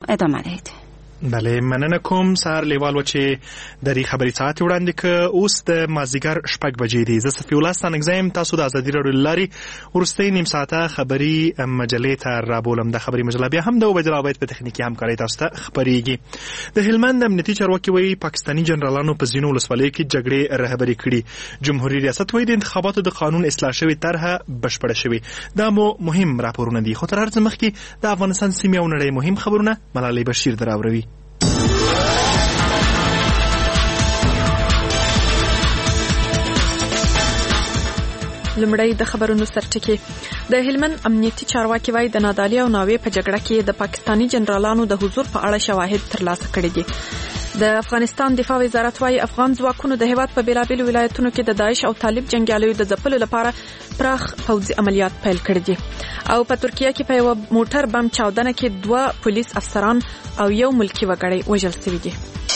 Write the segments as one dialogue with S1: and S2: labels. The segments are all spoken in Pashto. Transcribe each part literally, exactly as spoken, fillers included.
S1: ادامه دهید.
S2: بله، مننه کوم. سهار لیوال و چې د ری خبري ساعت وړاندې ک اوس د مازیګر شپږ بجې دي. زه صفي الله ستانګزم. تاسو د ازادي راډیو لاري ورستۍ نیم ساعته خبري مجلې ته رابولم. د خبري مجله بیا هم د وبجرابیت په تخنیکی همکاري تاسو ته خبريږي. د هلمند امنیتي چارواکي وایي پاکستانی جنرالانو په ځینو ولسوالیو کې جګړې رهبري کړي. جمهوریت ریاست وایي د انتخاباتو د قانون اصلاح شوی طرحه بشپړه شوی. دا مو مهم راپورونه دي. خو تر هر څه مخکې د افغانستان سیمې او نړۍ مهم خبرونه ملالۍ بشیر دراوروي.
S3: لمړی د خبرونو سرټکی. د هلمند امنیتي چارواکي وایي د نادالي او ناوې په جګړه کې د پاکستانی جنرالانو د حضور په اړه شواهد ترلاسه کړي دي. د افغانستان دفاع وزارت وایي افغان ځواکونو د هیواد په بیلابیلو ولایتونو کې د داعش او طالب جنگیالیو د ځپلو لپاره پراخ پوځي عملیات پیل کړي دي. او په ترکیه کې په یو موټر بم چاودنه کې دوه پولیس افسران او یو ملکی وګړی وژل شوي دي.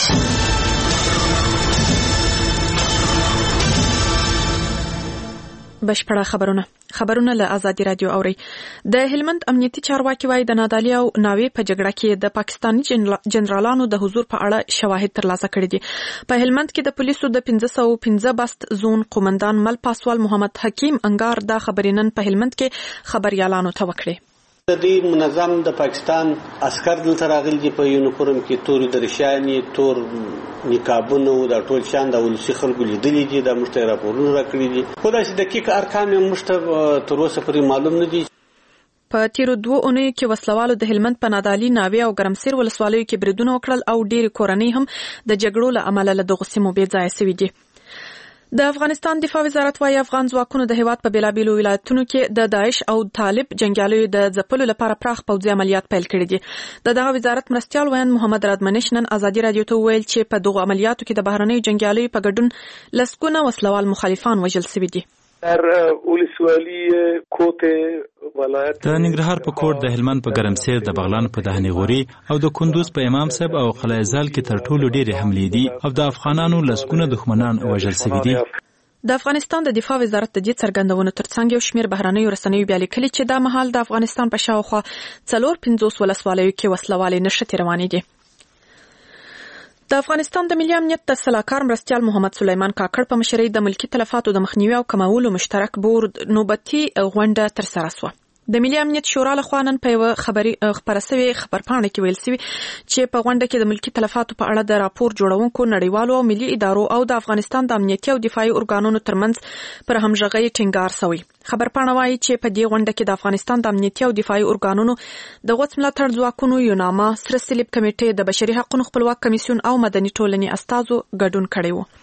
S3: بشپړه خبرونه خبرونه له ازادي رادیو اوري. د هلمند امنیتي چارواکي وایي د نادالي او ناوې په جګړه کې د پاکستانی جنرالانو د حضور په اړه شواهد ترلاسه کړي دي. په هلمند کې د پولیسو د پنځه سوه پنځه بست زون قومندان مل پاسوال محمد حکیم انګار دا خبرینن په هلمند کې خبريالانو ته وکړي.
S4: د دې منظم د پاکستان عسكر دلته راغلي دي په یونیفورم کې، تور درشاني، تور نقابونه او د ټول شان د ولسی خلکو لیدلې دي. د مشته راپورونه راکړي دي. خدای چې دقیق ارقام یې مشته تر اوسه پورې معلوم نه دي.
S3: په تیرو دوه اونیو کې وسلوالو د هلمند په نادالي، ناوې او ګرمسیر ولسوالیو کې بریدونه وکړل او ډېری کورنۍ هم د جګړو له امله له دغو سیمو بې ځایه شوي دي. د افغانستان دفاع وزارت وايي افغان ځواکونو د هیواد په بیلابیلو ولایتونو کې د داعش او طالب جنگیالیو د ځپلو لپاره پراخ پوځي عملیات پیل کړي دي. د دغه وزارت مرستیال ویاند محمد رادمنش نن ازادي رادیو ته ویل چې په دغه عملیاتو کې د بهرنیو جنگیالیو په ګډون لسګونه وسلوال مخالفان وژل شوي دي.
S5: در ولسوالی کوټ ولایت
S6: د ننګرهار په کوټ، د هلمند په ګرمسیر، د بغلان په دهنی غوري او د کندوز په امام صاحب او قلعه زال کې تر ټولو ډېرې حملې دي او د افغانانو لسګونه دښمنان وژل شوي دي.
S3: د افغانستان د دفاع وزارت د دې څرګندونو ترڅنګ یو شمېر بهرنیو رسنیو بیا لیکلي چې دا مهال د افغانستان په شاوخوا څلور پنځوس ولسوالیو کې وسلوالې نښتې روانې دي. د افغانستان د ملي امنیت د سلاکار مرستیال محمد سلیمان کاکړ په مشرۍ د ملکی تلفاتو د مخنیوي او کمولو مشترک بورډ نوبتي غونډه ترسره شوه. د ملي امنیت شورا له خوا نن په یوه خبري خبره سوي خبرپاڼه کې ویل سوي چې په غونډه کې د ملکی تلفاتو په اړه د راپور جوړونکو نړیوالو او ملي ادارو او د افغانستان د امنیتي او دفاعي ارګانونو ترمنځ پر همغږۍ ټینګار شوی. خبرپاڼه وايي چې په دې غونډه کې د افغانستان د امنیتي او دفاعي ارګانونو د غوڅ ملاتړ ځواکونو یوناما، سره صلیب کمیټې، د بشري حقوقو خپلواک کمیسیون او مدني ټولنې استازو ګډون کړی و.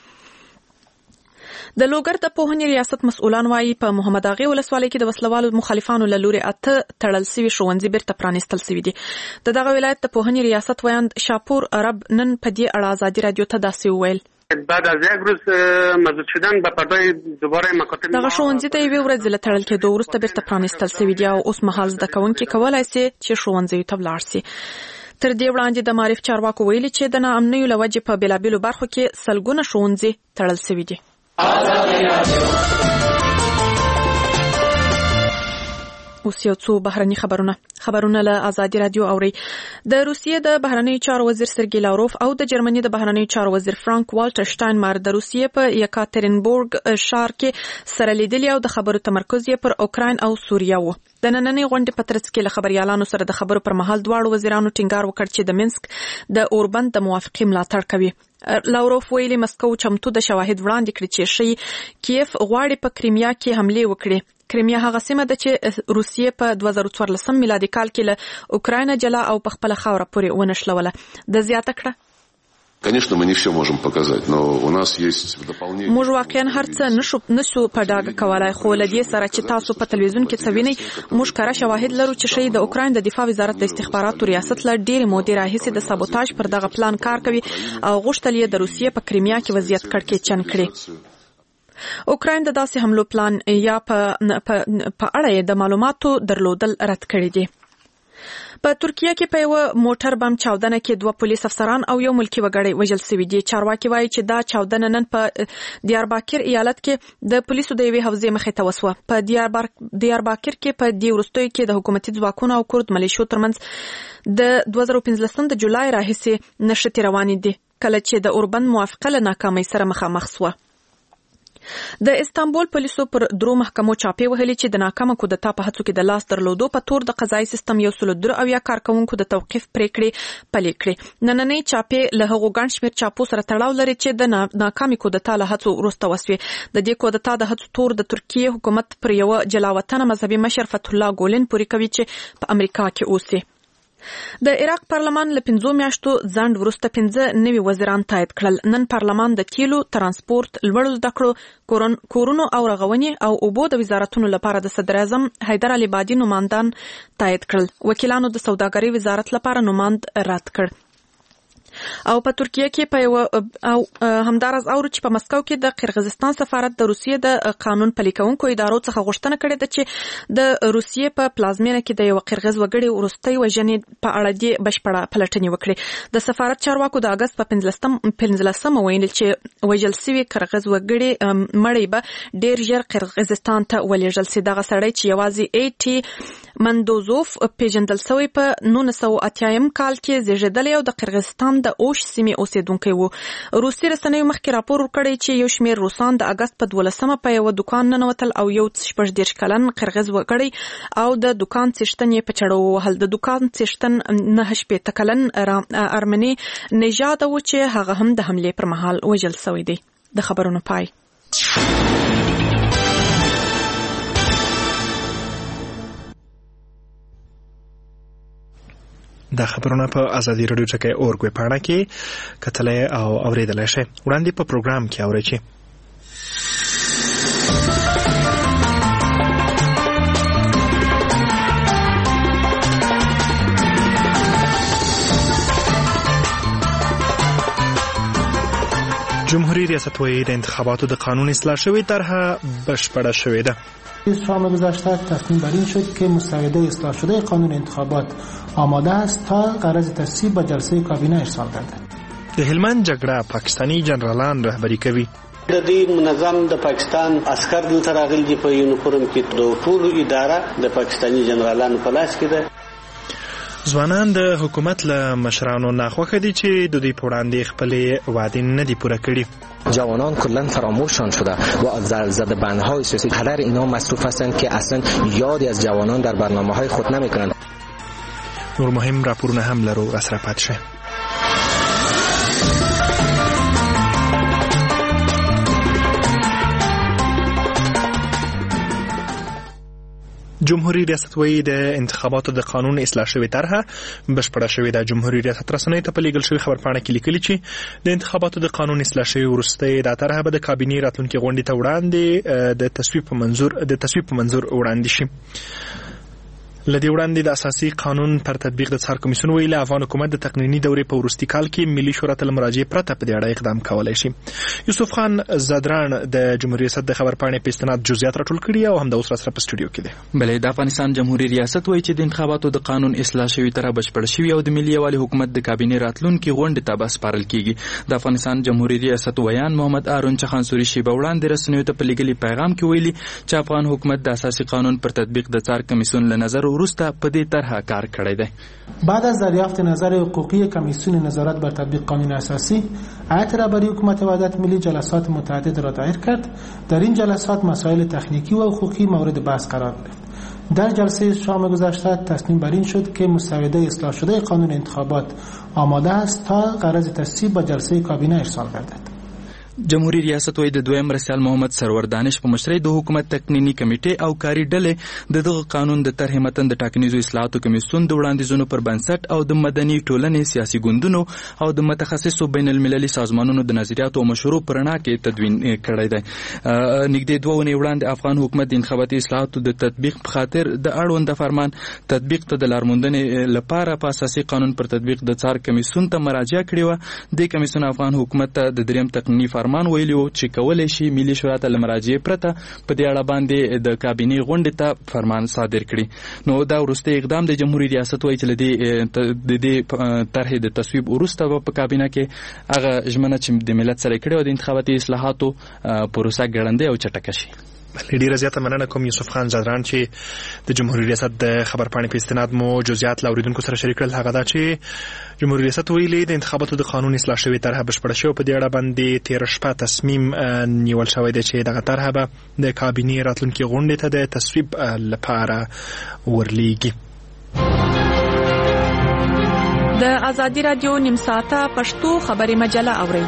S3: د لوګر د پوهنې ریاست مسؤلان وايي په محمد اغه ولسوالۍ کې د وسلوالو مخالفانو له لوري اته تړل شوي ښوونځي بیرته پرانیستل شوي دي. د دغه ولایت د پوهنې ریاست ویاند شاپور عرب نن په دې اړه ازادي رادیو ته داسې وویل.
S7: بعد از یک روز مزید شدن به پردای دوباره مکاتب
S3: دغه ښوونځي ته یوې ورځې له تړل کېدو وروسته بیرته پرانیستل شوي دي او اوس مهال زده کوونکي کولی شي چې ښوونځیو ته ولاړ شي. تر دې وړاندې د معارف چارواکو ویلي چې د ناامنیو له وجې په بېلابېلو برخو کې سلګونه ښوونځي تړل شوي دي. اوس یو څو بهرني خبرونه خبرونه له ازادي رادیو اوري. د روسیې د بهرنیو چارو وزیر سرګی لاوروف او د جرمني د بهرنیو چارو وزیر فرانک والټر شټاینمایر د روسیې په یکاترینبورګ ښار کې سره لیدلي او د خبرو تمرکز یې پر اوکراین او سوریه و. د نننۍ غونډې په ترڅ کې له خبريالانو سره د خبرو پر مهال دواړو وزیرانو ټینګار وکړ چې د منسک د اوربند د موافقې ملاتړ کوي. لاوروف ویلي مسکو چمتو د شواهد وړاندې کړي چې شي کیف غواړي په کریمیا کې حمله وکړي. کریمیا هغه سیمه ده چې روسیې په دوه زره څوارلسم میلادي کال کې له اوکراین جلا او په خپل خاوره پورې ونښلوله. د زیاته کړه
S8: Конечно, мы не все можем показать, но у нас есть дополнение.
S3: موږ واقعا هر څه نشو نشو په ډاګه کولای، خو لدې سره چې تاسو په تلویزیون کې څوینئ موږ کره شواهد لرو چې شي د اوکراین د دفاع وزارت د استخباراتو ریاست له ډېرې مودې راهیسې د سابوتاژ پر دغه پلان کار کوي او غوښتل یې د روسیې په کریمیا کې وضعیت کړکېچن کړي. اوکراین د داسې حملو پلان یا په په اړه د معلوماتو درلودل رد کړی دي. په ترکیه کې په یو موټر بم چاودنه کې دوه پولیس افسران او یو ملکی وګړی وژل شوي دي. چارواکي وایي چې دا چاودنه نن په دیارباکر ایالت کې د پولیسو د یوې حوزې مخې ته وسوه. په دیارباکر کې په دې وروستیو کې د حکومتي ځواکونو او کورد ملیشو ترمنځ د دوه زره پنځلسم د جولای راهیسې نښتې روانې دي کله چې د اوربند موافقه له ناکامۍ سره مخامخ سوه. د استانبول پولیسو پر درو محکمو چاپې وهلي چې د ناکامه کودتا په هڅو کې د لاس درلودو په تور د قضایي سیستم یو سل درې اویا کارکونکو د توقیف پریکړې پلي کړې. نننۍ چاپې له هغو ګڼ شمېر چاپو سره تړاو لري چې د ناکامې کودتا له هڅو وروسته وسوې. د دې کودتا د هڅو تور د ترکیې حکومت پر یوه جلاوطنه مذهبي مشر فتح الله ګولن پورې کوي چې په امریکا کې اوسي. د عراق پارلمان له پنځو میاشتو ځنډ وروسته پنځه نوي وزیران تایید کړل. نن پارلمان د تیلو، ترانسپورت، لوړو زده کړو، کورونو او رغونې او اوبو د وزارتونو لپاره د صدر اعظم حیدر علي بادي نوماندان تایید کړل. وکیلانو د سوداګرۍ وزارت لپاره نوماند رد کړ. او په ترکیه کې په یو او همدارز اورو چې په مسکو کې د قرغیزستان سفارت د روسیې د قانون پلي کوونکو ادارو څخه غوښتنه کړې ده چې د روسیې په پلازمینه کې د یو قرغیز وګړي وروستۍ وژنې په اړه د بشپړه پلټنې وکړي. د سفارت چارواکو د اگست په پنځلسمه ویل چې وژل شوي قرغیز وګړي مړی به ډیر ژر قرغیزستان ته ولېږل شي. دغه سړی چې یوازې ای ټي مندوزوف پیژندل شوی په نولس سوه اتیایم کال کې زیږېدلی او د قرغیزستان د اوش سیمې اوسیدونکی وو. روسي رسنیو مخکې راپور ورکړی چې یو شمېر روسان د اگست په دولسمه په یو دکان ننوتل او یو شپږ دېرش کلن قرغیز وګړی او د دکان څښتن یې په چړو ووهل. د دکان څښتن نهه شپېته کلن ارمني نژاد و چې هغه هم د حملې پر مهال وژل شوی دی. د خبرونو پای.
S2: دا خبرونه په ازادي رادیو ټکی اورګ ویبپاڼه کې کتلای او اوریدلای شئ. وړاندې په پروګرام کې اورئ چې جمهوری ریاست وایي د انتخاباتو د قانون اصلاح شوی طرح بشپړه شوې ده.
S1: شام گذشته تصمیم بر این شد که مسوده اصلاح شده قانون انتخابات آماده است تا غرض تصویب به جلسه کابینه ارسال گردد.
S2: د هلمند جګړه پاکستانی جنرالان رهبری کوي.
S4: د دې منظم د پاکستان عسكر دلته راغلي دي په یونیفورم کې د ټولو اداره د پاکستانی جنرالانو په لاس کې ده.
S2: ځوانان د حکومت له مشرانو ناخوښه دي چې د دوی په وړاندې خپلې وعدې نه دي پوره کړي.
S9: جوانان کلا فراموششان شده و زده بندهای سیاسی قدر اینا مصروف هستند که اصلا یادی از جوانان در برنامه‌های خود نمی‌کنند.
S2: نور مهم راپورونه هم لرو راسره پات شه. جمهوری ریاست وایي د انتخاباتو د قانون اصلاح شوی طرح بشپړه شوې ده. جمهوری ریاست رسنیو ته په لیږل شوی خبرپاڼه کې لیکلي چې د انتخاباتو د قانون اصلاح شوی وروستی دا طرح به د کابینې راتلونکي غونډې ته وړاندې د تصویب په منظور د تصویب په منظور وړاندې شي. لدی وړاندې د اساسي قانون پر تطبیق د څار کمیسیون ویلي افغان حکومت د تقنینی دورې په وروستي کال کې ملي شورا ته مراجعه پرته په دې اړه اقدام کولای شي. یوسف خان زادران د جمهوریت ریاست د خبرپاڼې په استناد جزئیات راټول کړي او هم د اوس سره په سټوډیو کې دي.
S10: بلې د افغانستان جمهوریت ریاست وایي چې د انتخاباتو د قانون اصلاح شوی طرح بشپړ شوی او د ملي یوالي حکومت د کابینې راتلونکي غونډې ته به سپارل کیږي. د افغانستان جمهوریت ریاست ویان محمد هارون چخانسوري شیبه وړاندې رسنیو ته په لیکلي پیغام کې ویلي چې افغان حکومت د اساسي قانون پر تطبیق د څار کمیسیون له نظر وروسته په دې طرح کار کړی دی.
S1: بعد از دریافت نظر حقوقی کمیسیون نظارت بر تطبیق قانون اساسی، هیئت رهبری حکومت وحدت ملی جلسات متعدد را دایر کرد. در این جلسات مسائل تکنیکی و حقوقی مورد بحث قرار گرفت. در جلسه شام گذشته تصمیم بر این شد که مسوده اصلاح شده قانون انتخابات آماده است تا غرض تصویب به جلسه کابینه ارسال گردد.
S10: جمهوریت ریاست وایي د دویم مرستیال محمد سرور دانش په مشرۍ د حکومت تقنینی کمیټې او کاري ډلې د دغه قانون د طرحې متن د ټاکنیزو اصلاحاتو کمیسیون د وړاندیزونو پر بنسټ او د مدني ټولنې سیاسي ګوندونو او د متخصصو بین المللي سازمانونو د نظریاتو او مشورو پر رڼا کې تدوین کړی دی. نږدې دوه اونۍ وړاندې افغان حکومت د انتخاباتي اصلاحاتو د تطبیق په خاطر د اړوند فرمان تطبیق ته د لارموندنې لپاره په اساسي قانون پر تطبیق د څار کمیسیون ته مراجعه کړې وه. د کمیسیون افغان حکومت ته د دریم تقنینی فرمان ویلي و چې کولی شي ملي شورا ته له مراجعې پرته په دې اړه باندې د کابینې غونډې ته فرمان صادر کړي. نو دا وروستی اقدام د جمهوریت ریاست وایي چې د دې طرحې د تصویب وروسته به په کابینه کې هغه ژمنه چې د ملت سره کړې وه د انتخاباتي اصلاحاتو پروسه ګړندۍ او چټکه شي.
S2: ډیره زیاته مننه کوم یوسف خان زادران چې د جمهوریت ریاست د خبرپاڼې په استناد مو جزئیات له اوریدونکو سره شریک کړل. هغه دا چې جمهوریت ریاست ویلي د انتخاباتو د قانون اصلاح شوې طرحه بشپړه شوې او په دې اړه باندې تېره شپه تصمیم نیول شوی دی چې دغه طرحه به د کابینې راتلونکي غونډې ته د تصویب لپاره ورلیږي.
S3: د ازادي راډیو نیم ساعته پښتو خبري مجله اورئ.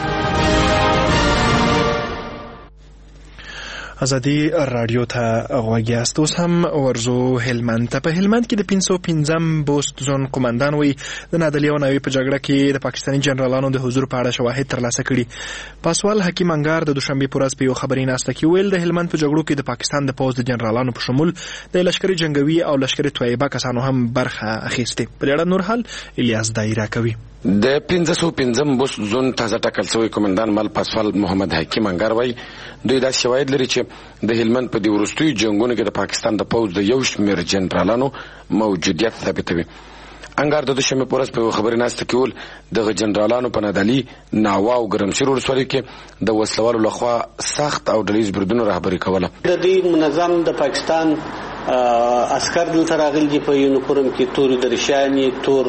S2: ازادي رادیو ته غوږ یاست. اوس هم ورزو هلمند ته. په هلمند کې د پنځه سوه پنځم بوست زون قومندان وایي د نادلي او ناوې په جګړه کې د پاکستاني جنرالانو د حضور په اړه شواهد ترلاسه کړي. پاسوال حکیم انګار د دوشنبې په ورځ په یو خبري ناسته کې ویل د هلمند په جګړو کې د پاکستان د پوځ د جنرالانو په شمول د لشکري جنگوي او لشکري طیبه کسانو هم برخه اخیستې. په دې اړه نور حال الیاس دایره کوي.
S11: د پنځه سوه پنځم بوست زون تازه ټاکل شوی قومندان مل پاسوال محمد حکیم انګار وایي دوی دا شواهد لري چې د هلمند په دې وروستیو جنګونو کې د پاکستان د پوځ د یو شمېر جنرالانو موجودیت ثابتوي. انګار د دوشنبې په ورځ په یوه خبري ناسته کې ویل دغه جنرالانو په نادعلي، ناوه او ګرمسیر ولسوالیو کې د وسلوالو لخوا سخت او ډلیز بریدونو رهبري کوله.
S4: د دې منظم د پاکستان عسكر دلته راغلي دي په یونیفورم کې تور درشانې تور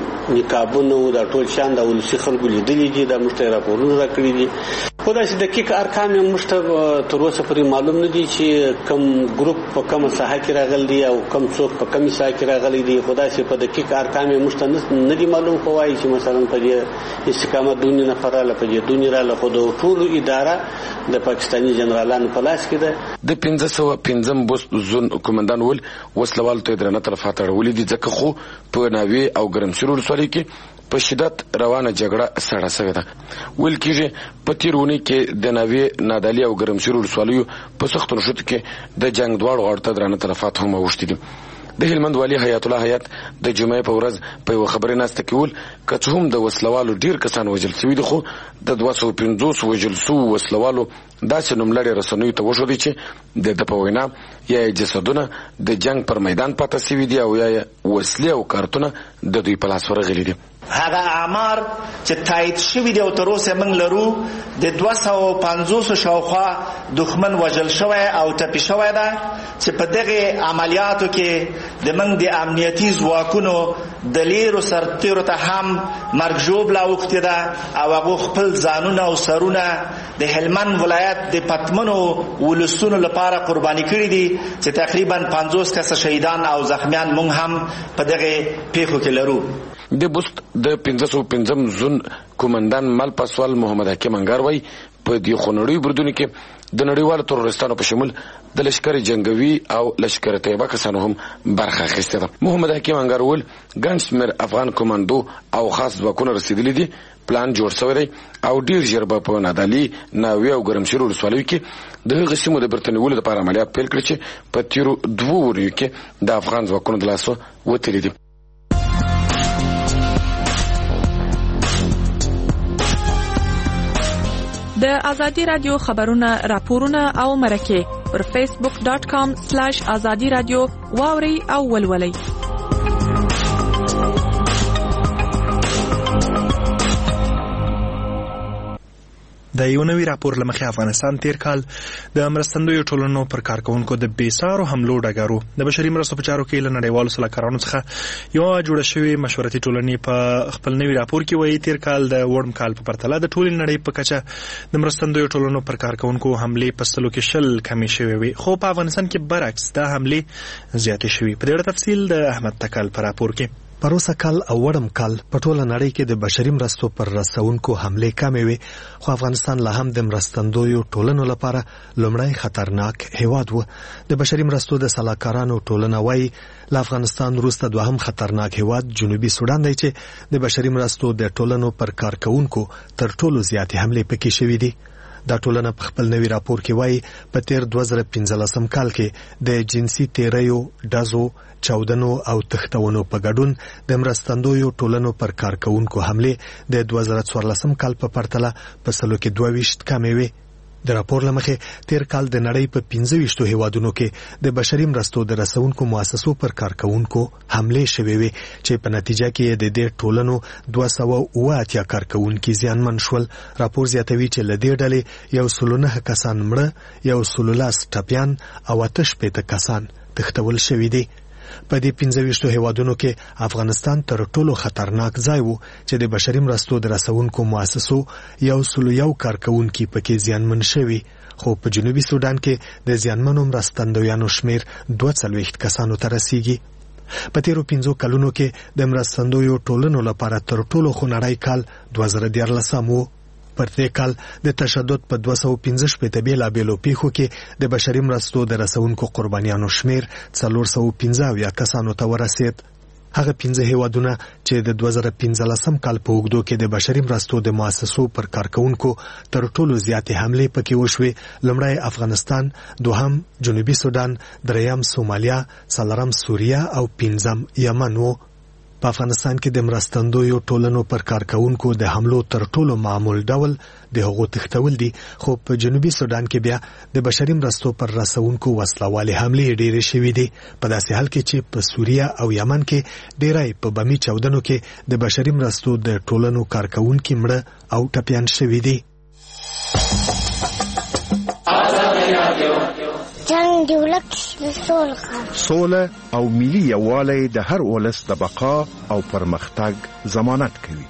S4: نقابونه او د ټول شان د ولسی خلکو لیدلي دي. د مشته راپورونه راکړي دي. خو دا چې دقیق ارقام یې مشته تر اوسه پورې معلوم نه دي چې کوم ګروپ په کومه ساحه کې راغلي دي او کوم څوک په کومه ساحه کې راغلي دي. خو دا چې په دقیق ارقام یې مشته نه دي معلوم. خو وایي چې مثلا په دې استقامت دونې نفر رااله په دې دونې رااله خو د ټولو اداره د پاکستاني جنرالانو په لاس کې ده.
S11: د پنځه سوه پنځم بوست زون قومندان ول وسلوال ته درنه طرفه تړولې دي ځکه خو په ناوې او ګرمسیر ولسوالۍ کې په شدت روانه جګړه سړه شوې ده. ویل کېږي په تېرونی کې د ناوې، نادعلي او ګرمسیر ولسوالیو په سختو نښتو کې د جنګ دواړو غاړو ته درانه طرفات هم اوښتي دي. د هلمند والي حیات الله حیات د جمعې په ورځ په یوه خبري ناسته کې ویل که څه هم د وسلوالو ډېر کسان وژل شوي دي خو د دوه سوه پنځوس وژل شوو وسلوالو داسې نوملړې رسنیو ته وښودی چې د ده په وینا یا یې جسدونه د جنګ پر میدان پاته شوي دي او یا یې وسلې او کارتونه د دوی په لاس ورغلي دي.
S12: هغه اعمار چې تایید شوي دي او تر اوسه موږ لرو د دوه سوه پنځوسو شاوخوا دښمن وژل شوی او ټپي شوی ده چې په دغه عملیاتو کې د موږ د امنیتي ځواکونو د لیرو سرتیرو ته هم مرګ ژوبله اوښتې ده او هغو خپل ځانونه او سرونه د هلمند ولایت د پتمنو ولسونو لپاره قرباني کړي دي چې تقریبا پنځوس کسه شهیدان او زخمیان موږ هم په دغه پیښو کې لرو.
S11: د بوست د پنځه سوه پنځم زون قومندان مل پاسوال محمد حکیم انګار وایي په دې خونړیو بریدونو کې د نړیوالو تروریستانو په شمول د لشکر جنگوي او لشکر طیبه کسانو هم برخه اخیستې ده. محمد حکیم انګار ویل ګڼ شمېر افغان کمانډو او خاص ځواکونه رسېدلي دي. پلان جوړ شوی دی او ډېر ژر به په نادعلي، ناوې او ګرمسیر ولسوالیو کې د هغې سیمو د بیرته نیولو لپاره عملیات پیل کړي چې په تېرو دوو اونیو کې د افغان ځواکونو د لاسه وتلي دي.
S3: د ازادي رادیو خبرونه، راپورونه او مرکې پر فیسبوک ډاټ کام سلاش ازادي رادیو واوري او ولولئ.
S2: د یو نوي راپور له مخې افغانستان تیر کال د مرستندویو ټولنو پر کارکونکو د بېسارو حملو ډګرو د بشري مرستو په چارو کې له نړیوالو سلاکارانو څخه یوه جوړه شوې مشورتي ټولنې په خپل نوي راپور کې وایي تیر کال د وړم کال په پرتله د ټولې نړۍ په کچه د مرستندویو ټولنو پر کارکونکو حملې په سلو کې شل کمې شوې وي، خو په افغانستان کې برعکس دا حملې زیاتې شوي. په دې اړه تفصیل د احمد تکل په راپور کې.
S13: پروسه کال او وړم کال په ټوله نړۍ کې د بشري مرستو پر رسونکو حملې کمې وي، خو افغانستان لا هم د مرستندویو ټولنو لپاره لومړی خطرناک هیواد و. د بشري مرستو د سلاکارانو ټولنه وایي له افغانستان وروسته دوهم خطرناک هیواد جنوبي سودان دی چې د بشري مرستو د ټولنو پر کارکونکو تر ټولو زیاتې حملې پکې شوې دي. دا ټولنه په خپل نوي راپور کې وایي په تیر دوه زره پنځلسم کال کې د جنسي تیریو، ډزو، چاودنو او تښتونو په ګډون د مرستندویو ټولنو پر کارکوونکو حملې د دوه زره څوارلسم کال په پرتله په سلو کې دوه ویشت کمې وې. د راپور له مخې تیر کال د نړۍ په پنځه ویشتو هیوادونو کې د بشري مرستو د رسونکو مؤسسو پر کارکوونکو حملې شوې وې چې په نتیجه کې د دې ټولنو دوه سوه اوه اتیا کارکوونکي زیانمن شول. راپور زیاتوي چې له دې ډلې یو سلو نهه کسان مړه، یو سلو لس ټپیان او اته شپېته کسان تښتول شوي دي. په دې پنځه ویشتو هیوادونو کې افغانستان تر ټولو خطرناک ځای و چې د بشري مرستو د رسونکو مؤسسو یو سلو یو کارکوونکي پکې زیانمن شوي، خو په جنوبي سودان کې د زیانمنو مرستندویانو شمیر دوه څلوېښت کسانو ته رسیږي. په تیرو پنځو کلونو کې د مرستندویو ټولنو لپاره تر ټولو خونړی کال دوه زره دیارلسم و. پر دې کال د تشدد په دوه سوه پنځه شپېته بېلابېلو پیښو کې د بشري مرستو د رسونکو قربانیانو شمیر څلور سوه پنځه اویا کسانو ته ورسېد. هغه پنځه هیوادونه چې د دوه زره پنځلسم کال په اوږدو کې د بشري مرستو د مؤسسو پر کارکوونکو تر ټولو زیاتې حملې پکې وشوې، لومړی افغانستان، دوهم جنوبي سودان، دریم سومالیا، څلورم سوریه او پنځم یمن و. په افغانستان کې د مرستندویو ټولنو پر کارکوونکو د حملو تر ټولو معمول ډول د هغو تښتول دي، خو په جنوبي سودان کې بیا د بشري مرستو پر رسونکو وسلوالې حملې ډېرې شوې دي، په داسې حال کې چې په سوریه او یمن کې ډېری په بمي چاودنو کې د بشري مرستو د ټولنو کارکوونکي مړه او ټپیان شوي دي.
S14: جنگ دی ولک سوله
S15: سوله او ملي یووالی د هر ولس د بقا او پرمختګ ضمانت کوي.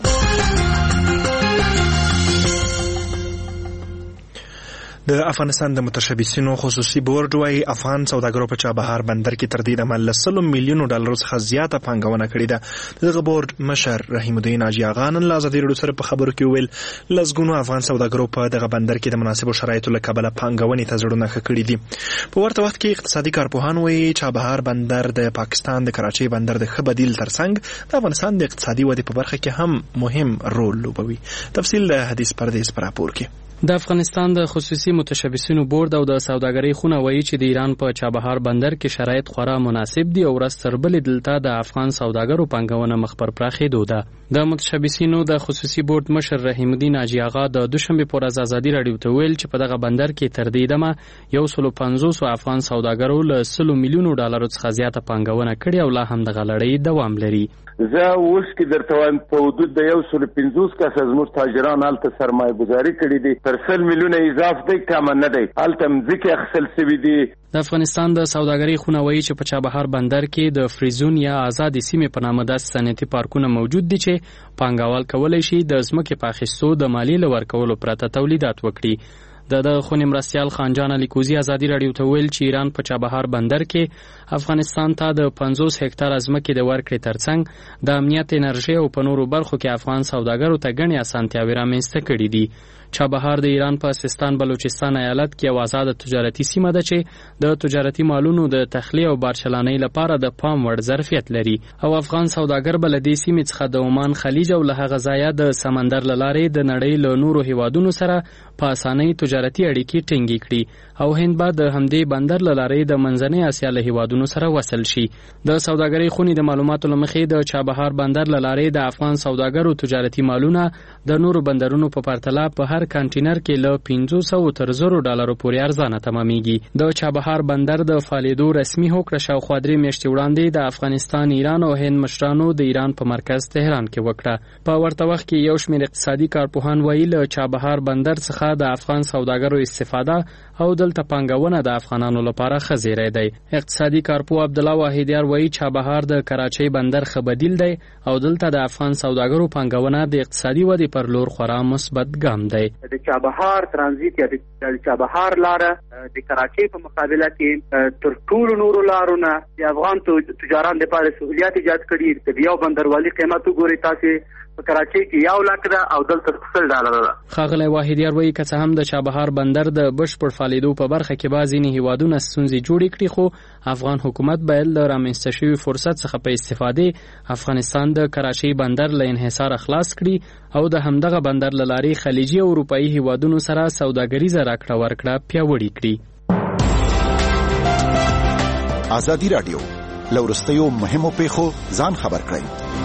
S2: د افغانستان د متشبثینو خصوصي بورډ وايي افغان سوداګرو په چابهار بندر کې تر دې دمه له سلو میلیونو ډالرو څخه زیاته پانګونه کړې ده. دغه بورډ مشر رحیم الدین حاجي آغا نن له ازادي راډیو سره په خبرو کې وویل لسګونو افغان سوداګرو په دغه بندر کې د مناسبو شرایطو له کبله پانګونې ته زړونه ښه کړي دي. په ورته وخت کې اقتصادي کارپوهان وايي چابهار بندر د پاکستان د کراچۍ بندر د ښه بدیل ترڅنګ د افغانستان د اقتصادي ودې په برخه کې هم مهم رول لوبوي. تفصیل د حدیث پردیس پر راپور کې.
S16: د افغانستان د خصوصي متشبثینو بورډ او د سوداګرۍ خونه وایي چې د ایران په چابهار بندر کې شرایط خورا مناسب دي او ورځ تر بلې دلته د افغان سوداګرو پانګونه مخ پر پراخېدو ده. د متشبثینو د خصوصي بورډ مشر رحیم الدین حاجي آغا د دوشنبه پر ورځ ازادي راډیو ته ویل چې په دغه بندر کې تر دې دمه یو سل پنځوس افغان سوداګرو له سلو میلیونو ډالرو څخه زیاته پانګونه کړې او لا هم د غلړۍ دوام لري.
S17: زه اوس کې درته وایم په حدود د یو سل پنځوس کسه زموږ تاجران هلته سرمایه ګزاري کړې دي، تر سل میلیونه اضاف دی، کمه نه دی، هلته مځکې اخیستل سوي دي.
S16: د افغانستان د سوداګرۍ خونه وایي چې په چابهار بندر کې د فریزون یا آزادې سیمې په نامه داسې صنعتي پارکونه موجود دي چې پانګوال کولی شي د ځمکې په اخیستو د مالیې له ورکولو پرته تولیدات وکړي. د د خونې مرستیال خانجان علیکوزي ازادي راډیو ته ویل چې ایران په چابهار بندر کې افغانستان ته د پنځوس هکتاره ځمکې د ورکړې ترڅنګ د امنیت، انرژي او په نورو برخو کې افغان سوداګرو ته ګڼې اسانتیاوې رامنځته کړي دي. چابهار د ایران په سیستان بلوچستان ایالت کې یو آزاده تجارتي سیمه ده چې د تجارتي مالونو د تخلیه او بارچلانۍ لپاره د پام وړ ظرفیت لري او افغان سوداګر بل دې سیمې څخه د عمان خلیج او له هغه ځایه د سمندر له لارې د نړۍ له نورو هیوادونو سره په اسانۍ تجارتي اړیکې ټینګې کړي او هند به د همدې بندر له لارې د منځنۍ اسیا له هیوادونو سره وصل شي. د سوداګرۍ خونې د معلوماتو له مخې د چابهار بندر له لارې د افغان سوداګرو تجارتي مالونه د نورو بندرونو په پرتله په هر کانټینر کې له پنځه سوه تر زرو ډالرو پورې ارزانه تمامېږي. د چابهار بندر د فعالېدو رسمي هوکړه شاوخوا درې میاشتې وړاندې د افغانستان، ایران او هند مشرانو د ایران په مرکز تهران کې وکړه. په ورته وخت کې یو شمېر اقتصادي کارپوهان وایي له چابهار بندر څخه د افغان سوداګرو استفاده او دلته پانګونه د افغانانو لپاره ښه زیری دی. اقتصادي کارپوه عبدالله واحدیار وایي چابهار د کراچۍ بندر ښه بدیل دی او دلته د افغان سوداګرو پانګونه د اقتصادي ودې پر لور خورا مثبت ګام دی.
S18: د چابهار ترانزیت یا د چابهار لاره د کراچۍ په مقابله کې تر ټولو نورو لارو نه د افغان تجاران لپاره سهولیات ایجاد کړي. د یو بندروالي قیمت وګورئ تاسې په کراچۍ کې یو لک ده او دلته سل ډالر ده.
S16: ښاغلی واحدیار وایي که څه هم د چابهار بندر د بشپړ فعالېدو په برخه کې بعض ځینې هیوادونه ستونزې جوړې کړي، خو افغان حکومت باید له رامنځته شوي فرصت څخه په استفادې افغانستان د کراچۍ بندر له انحصاره خلاص کړي او د همدغه بندر له لارې خلیجي او اروپایي هیوادونو سره سوداګریزه راکړه ورکړه پیاوړې کړي.
S19: ازادي راډیو له وروستیو مهمو پیښو ځان خبر کړئ.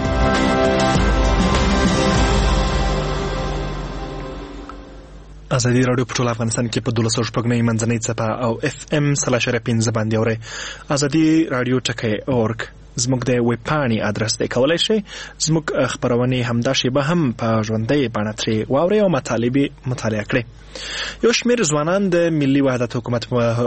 S2: ازادي راډیو په ټول افغانستان کې په دولس سوه شپږ نوي منځنۍ څپه او اف ام سل اشاریه پنځه باندې اورئ. ازادي راډیو ټکی اورګ زموږ د ویب پاڼې ادرس دی. کولی شئ زموږ خپرونې همدا شیبه هم په ژوندۍ بڼه ترې واورئ او مطالبې مطالعه کړئ. یو شمېر ځوانان د ملي وحدت حکومت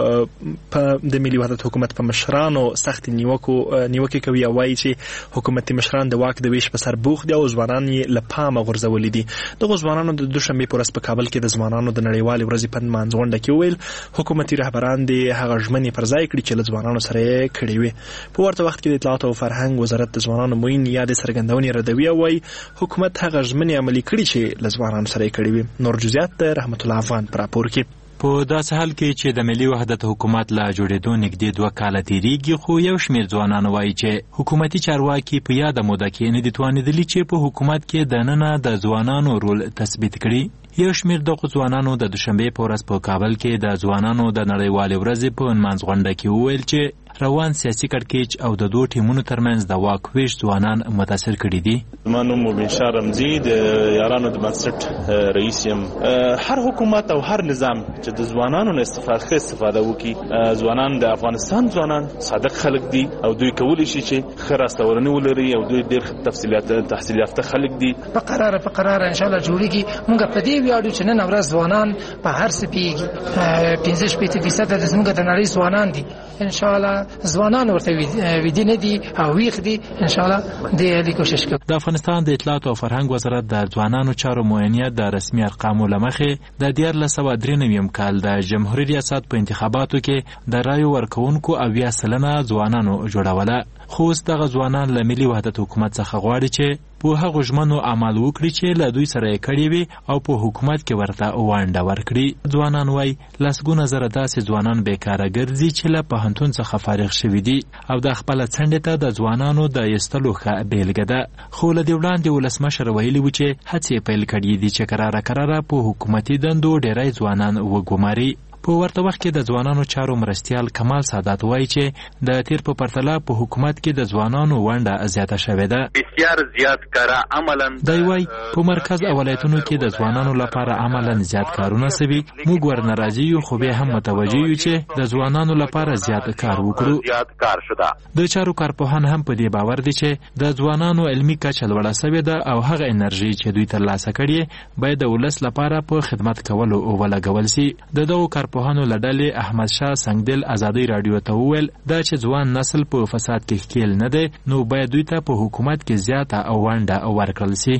S2: په د ملي وحدت حکومت په مشرانو سختې نیوکو نیوکې کوي او وایي چې حکومتي مشران د واک د ویش په سر بوخت دي او ځوانان یې له پامه غورځولي دي. دغو ځوانانو د دوشنبې په ورځ په کابل کې د ځوانانو د نړیوالې ورځې په نمانځغونډه کې وویل حکومتي رهبران د هغه ژمنې پر ځای کړي چې له ځوانانو سره یې کړې وې. په ورته وخت کې د اطلاعات او فرهنګ وزارت د ځوانانو موین یادې څرګندونې ردوي او وایي حکومت هغه ژمنې عملي کړي چې له ځوانانو سره یې کړې وې. نور جزئیات د رحمت الله افغان پر راپور کې.
S6: په داسې حال کې چې د ملي وحدت حکومت لا جوړېدو نږدې دوه کاله تېرېږي، خو یو شمېر ځوانان وایي چې حکومتي چارواکي په یاده موده کې نه دي توانېدلي چې په حکومت کې دننه د ځوانانو رول تثبیت کړي. یو شمېر دغو ځوانانو د دوشنبې په ورځ په کابل کې د ځوانانو د نړیوالې ورځې په نمانځغونډه کې وویل چې روان سیاسي کړکېچ او د دوو ټیمونو ترمنځ د واک ویش ځوانان متاثر کړي دي.
S20: زما نوم مبین شاه رمزي د یارانو د بنسټ رئیس یم. هر حکومت او هر نظام چې د ځوانانو نه استفاده استفاده وکړي، ځوانان د افغانستان ځوانان صادق خلک دي او دوی کولی شي چې ښه راستورنې ولري او دوی ډېر تفصیلات تحصیل یافته خلک دي.
S21: په قراره په قراره ان شاء الله جوړیږي. موږ په دې ویاړو چې نن ورځ ځوانان په هر څه پیږي. پنځه شپېته فیصد د زموږ د نړۍ ځوانان دي. ان شاء الله ځوانان ورته ویدي نه دي او ویښ دي. ان شاء الله دې کوشش کوي.
S6: د افغانستان د اطلاعات او فرهنګ وزارت د ځوانانو چارو معاینه د رسمي ارقامو له مخې د دیارلس سوه درې نویم کال د جمهوري ریاست په انتخاباتو کې د رایو ورکوونکو اویا سلنه ځوانانو جوړوله. خو اوس دغه ځوانان له ملي وحدت حکومت څخه غواړي چې په هغو ژمنو عمل وکړي چې له دوی سره یې کړي وي او په حکومت کې ورته ونډه ورکړي. ځوانان وایي لسګونه زره داسې ځوانان بیکاره ګرځي چې له پوهنتون څخه فارغ شوي دي او د خپله څنډې ته د ځوانانو د ایستلو ښه بېلګه ده. خو له دې وړاندې ولسمشر ویلي و چې هڅې پیل کړي دي چې کراره کراره په حکومتي دندو ډېری ځوانان وګوماري. په ورته وخت کې د ځوانانو چارو مرستیال کمال سادات وایي چې د تیر په پرتله په حکومت کې د ځوانانو ونډه زیاته شوې ده.
S22: بسیار زیات کارا عملاً
S6: دی وایي په مرکز او ولایتونو کې د ځوانانو لپاره عملاً زیات کارونه سوي. موږ ورنه راضي یو، خو بیا هم متوجه یو چې د ځوانانو لپاره زیات کار وکړو.
S22: زیات کار شوه.
S6: د چارو کارپوهان هم په دې باور دي چې د ځوانانو علمي کچه لوړه سوې ده او هغه انرژي چې دوی ترلاسه کړي باید د ولس لپاره په خدمت کولو ولګول سي. د دغو کارپوهانو له ډلې احمد شاه سنگدل ازادي راډیو ته وویل دا چې ځوان نسل په فساد کې ښکیل نه دی، نو باید دوی ته په حکومت کې زیاته ونډه ورکړل سي.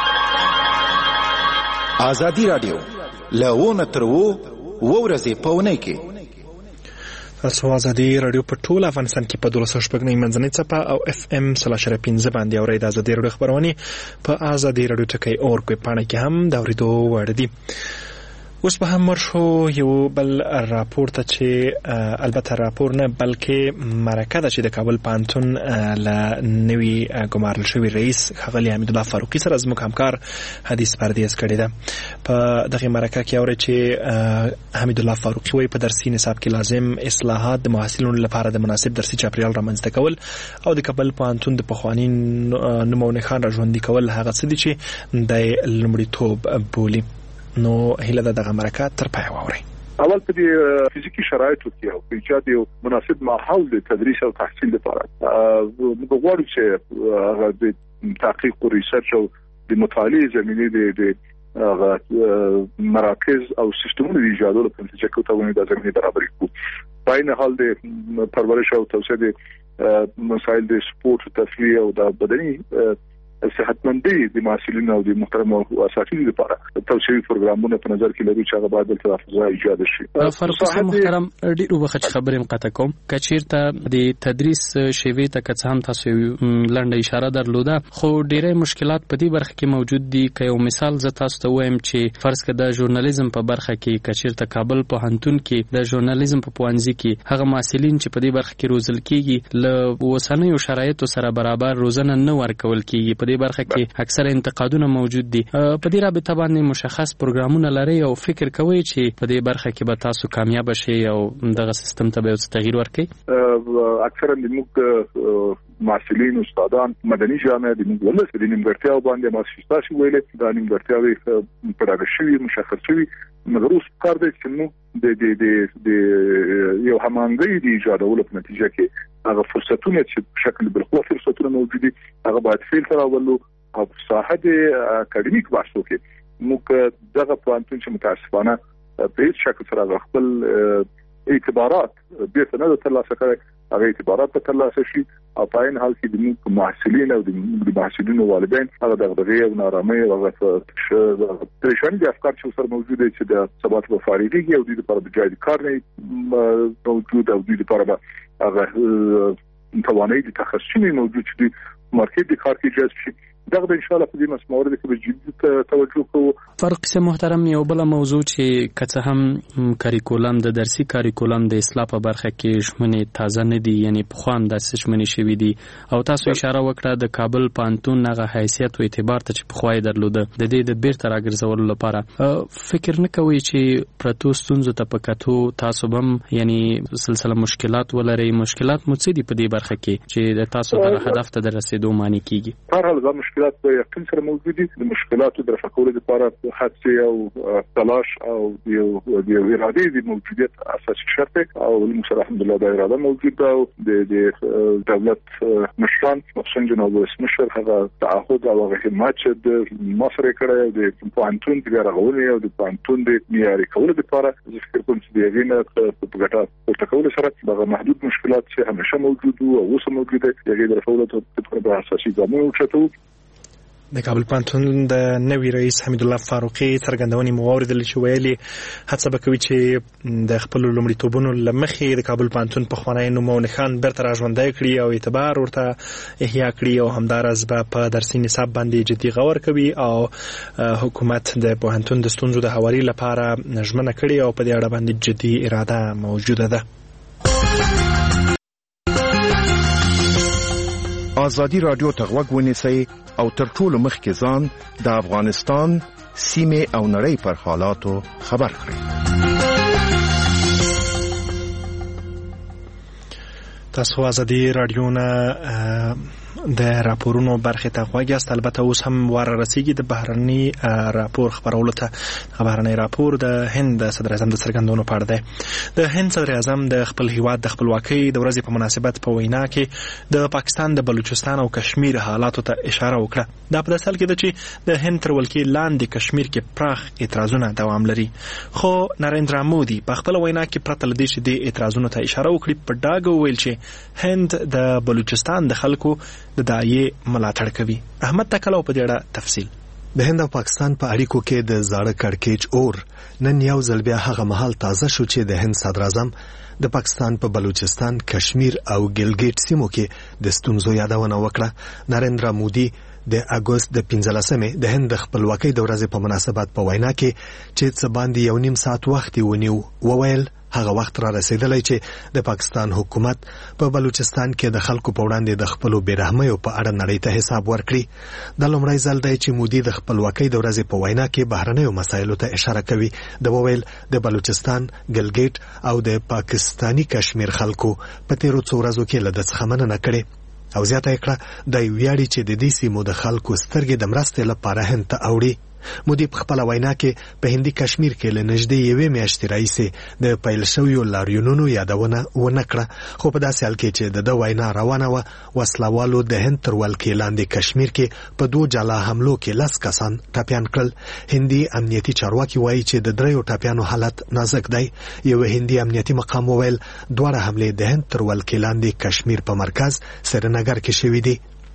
S19: ازادي راډیو له ونه تر وو ورځې په اونۍ کې
S2: تاسو ازادي راډیو په ټول افغانستان کې په دولس سوه شپږ نوي منځنۍ څپه او اف ام سل اشاریه پنځه باندې اورئ. د ازادي راډیو خپرونې په ازادي راډیو ټکی اورګ پاڼه کې هم د اورېدو وړ دي. اوس به هم مرشو یو بل راپور ته چې البته راپور نه بلکې مرکه ده چې د کابل پوهنتون له نوي ګمارل شوي رئیس ښاغلي حمیدالله فاروقي سره زموږ همکار حدیث پردیز کړې ده. په دغه مرکه کې اورئ چې حمیدالله فاروقي وایي په درسي نصاب کې لازم اصلاحات د محصلینو لپاره د مناسب درسي چاپیریال رامنځته کول او د کابل پوهنتون د پخواني نوم او نښان را ژوندي کول هغه څه دي چې د لومړیتوب بولي. نو هیله ده دغه مرکه تر پای واورئ.
S23: اول په دې فزیکي شرایطو کې او په ایجاد یو مناسب ماحول د تدریس او تحصیل لپاره موږ غواړو چې هغه د تحقیق او ریسرچ او د مطالعې زمینه د مراکز او سیستمونو د ایجادولو په نتیجه کې توګه د زمینه برابرې کوو. په عین حال د پرورش او توسعه د مسایل د سپورت او تفریح او د بدني صحتمندۍ د محصلینو او د محترمو اساتذو لپاره توسعوي پروګرامونه په نظر کې لري چې هغه باید د فضا ایجاد شي.
S16: فاروق صاحب محترم ډیر وخت خبرې مقطع کوم کچیرته د تدریس شیوه ته که هم تاسو لنډه اشاره درلوده خو ډیره مشکلات په دې برخه کې موجود دي. که یو مثال ز تاسو ته وایم چې فرض کړه د ژورنالیزم په برخه کې کچیرته کابل پوهنتون کې د ژورنالیزم په پوهنځي کې هغه محصلین چې په دې برخه کې روزل کیږي له اوسنیو شرایطو سره برابر روزنه نه ورکول کیږي. په دې برخه کې اکثر انتقادونه موجود دي. په دې رابطه باندې مشخص پروګرامونه لري او فکر کوي چې په دې برخه کې به تاسو کامیاب شئ او دغه سیستم ته به تغییر ورکړي.
S23: اکثرا د موږ محصلین استادان مدني جامعه د موږ ولس د نیمګړتیاو باندې مؤسسات شي ویلې دا نیمګړتیاوې پراخ شوي مشخص شوي مګر اوس کار دی چې موږ د د د د یو همانګي د ایجادولو په نتیجه کې هغه فرصتونه چې په شکل بالخوا فرصتونه موجود دي هغه باید فلتر راولو او په ساحه د اکاډمیک بحثو کې موږ دغه پوانتون چې متاسفانه په هیڅ شکل سره خپل اعتبارات بیرته نه ترلاسه کړي هغه اعتبارات په ترلاسه شي او په این حال کې د موږ محصلین او د محصلینو والدین هغه دغه او نارامي او پریشانی د افکار چې سره موجود دي چې د ثبات په فارغي او د لپاره د جای کار نه موجود او د لپاره هغه توانایي د تخصصي موجود دي مارکیټ د کار کې جذب شي. دغه ان شاء الله په دې مسموره کې به جدي توجه کوو.
S16: فرق سه محترم یو بل موضوع چې کڅه هم کریکولم د درسي کریکولم د اصلاح په برخه کې شمنې تازه نه دي یعنی په خوام د شمنې شوی دي او تاسو اشاره وکړه د کابل پانتون هغه حیثیت او اعتبار ته چې په خوای درلوده د دې د بیرته راګرځولو لپاره فکر نه کوي چې پرتو ستونزو ته پکاتو تاسو هم یعنی سلسله مشکلات ولري مشکلات مو څه دي په دې برخه کې چې د تاسو د هدف ته رسیدو معنی کیږي.
S23: هر حال مشکلات په یقین سره موجود دي. د مشکلاتو د رفع کولو لپاره هڅې او تلاش او یو د ارادې د موجودیت اساسي شرط او موږ الحمدلله د اراده موجود ده او د دولت مشران خصوصا جناب رئیس مشر هغه تعهد او هغه همت چې د مصر کړه د پوهنتون د غوړې او د پوهنتون د معیاري کولو لپاره ذکر کوم چې د غینه په ګټه په کولو سره دغه محدود مشکلات چې همیشه موجود او اوس موجود دي هغه د رفع کولو په اساسي ګامونه وچتو.
S2: د کابل پانتون د نوی رئیس حمید الله فاروقي څرګندونې موارد چې ویلي هڅه وکوي چې د خپل لومړیتوبونو لمخې د کابل پانتون په خوانی نوم او نښان برته راژوندی کړي او اعتبار ورته احیا کړي او همدارس به په درسي نصاب باندې جدي غور کوي او حکومت د پوهنتون د ستونزو د هواري لپاره ژمنه کړي او په دې اړه باندې جدي اراده موجوده ده.
S15: آزادی رادیو ته غوږ ونیسئ او تر ټولو مخکې ځان د افغانستان سیمې او نړۍ پر حالاتو خبر کړئ.
S2: تاسو آزادی رادیو نه د راپورونو برخه ته غوږ یاست. البته اوس هم وار رسیدي د بهرني راپور خبرولو ته. بهرني راپور د هند صدر اعظم د څرګندونو په اړه دی. د هند صدر اعظم د خپل هیواد د خپلواکۍ د ورځې په مناسبت په وینا کې د پاکستان د بلوچستان او کشمیر حالاتو ته اشاره وکړه. دا په داسې حال کې ده چې د هند تر ولکې لاندې کشمیر کې پراخ اعتراضونه دوام لري. خو نریندرا مودي په خپل وینا کې پرته له دې چې د اعتراضونو ته اشاره وکړي په ډاګه وویل چې هند د بلوچستان د خلکو د دایې ملاتړ کوي. احمد تکلو په دې اړه تفصیل.
S13: د هند او پاکستان په اړیکو کې د زاړه کړکېچ اور نن یو ځل بیا هغه مهال تازه شو چې د هند صدر اعظم د پاکستان په بلوچستان، کشمیر او ګلګیټ سیمو کې د ستونزو یادونه وکړه. نریندرا مودي د اګوست د پنځلسمې د هند خپلواکۍ د ورځې په مناسبت په وینا کې چې څه باندې یو نیم ساعت وخت ونیو وویل هغه وخت را رسیدلی چې د پاکستان حکومت په بلوچستان کې د خلکو په وړاندې د خپلو بېرحمیو په اړه نړۍ ته حساب ورکړي. دا لومړی ځل دی چې مودي د خپلواکۍ د ورځې په وینا کې بهرنیو مسایلو ته اشاره کوي. د وویل د بلوچستان، ګلګیټ او د پاکستانی کشمیر خلکو په تیرو څو ورځو کې له ده څخه مننه کړې او زیاته یې کړه دی ویاړي چې د دې سیمو د خلکو سترګې د مرستې لپاره هند ته اوړي. مودي په خپل وینا کې په هندي کشمیر کې له نږدې یوې میاشتې راهیسې د پیل شویو لاریونونو یادونه ونه کړه. خو په داسې حال کې چې د ده وینا روانه وه، وسلوالو د هند تر ولکې لاندې کشمیر کې په دوه جلا حملو کې لس کسان ټپیان کړل. هندي امنیتي چارواکي وایي چې د دریو ټپیانو حالت نازک دی. یو هندي امنیتي مقام وویل دواړه حملې د هند تر ولکې لاندې کشمیر په مرکز سرینګر کې شوې دي.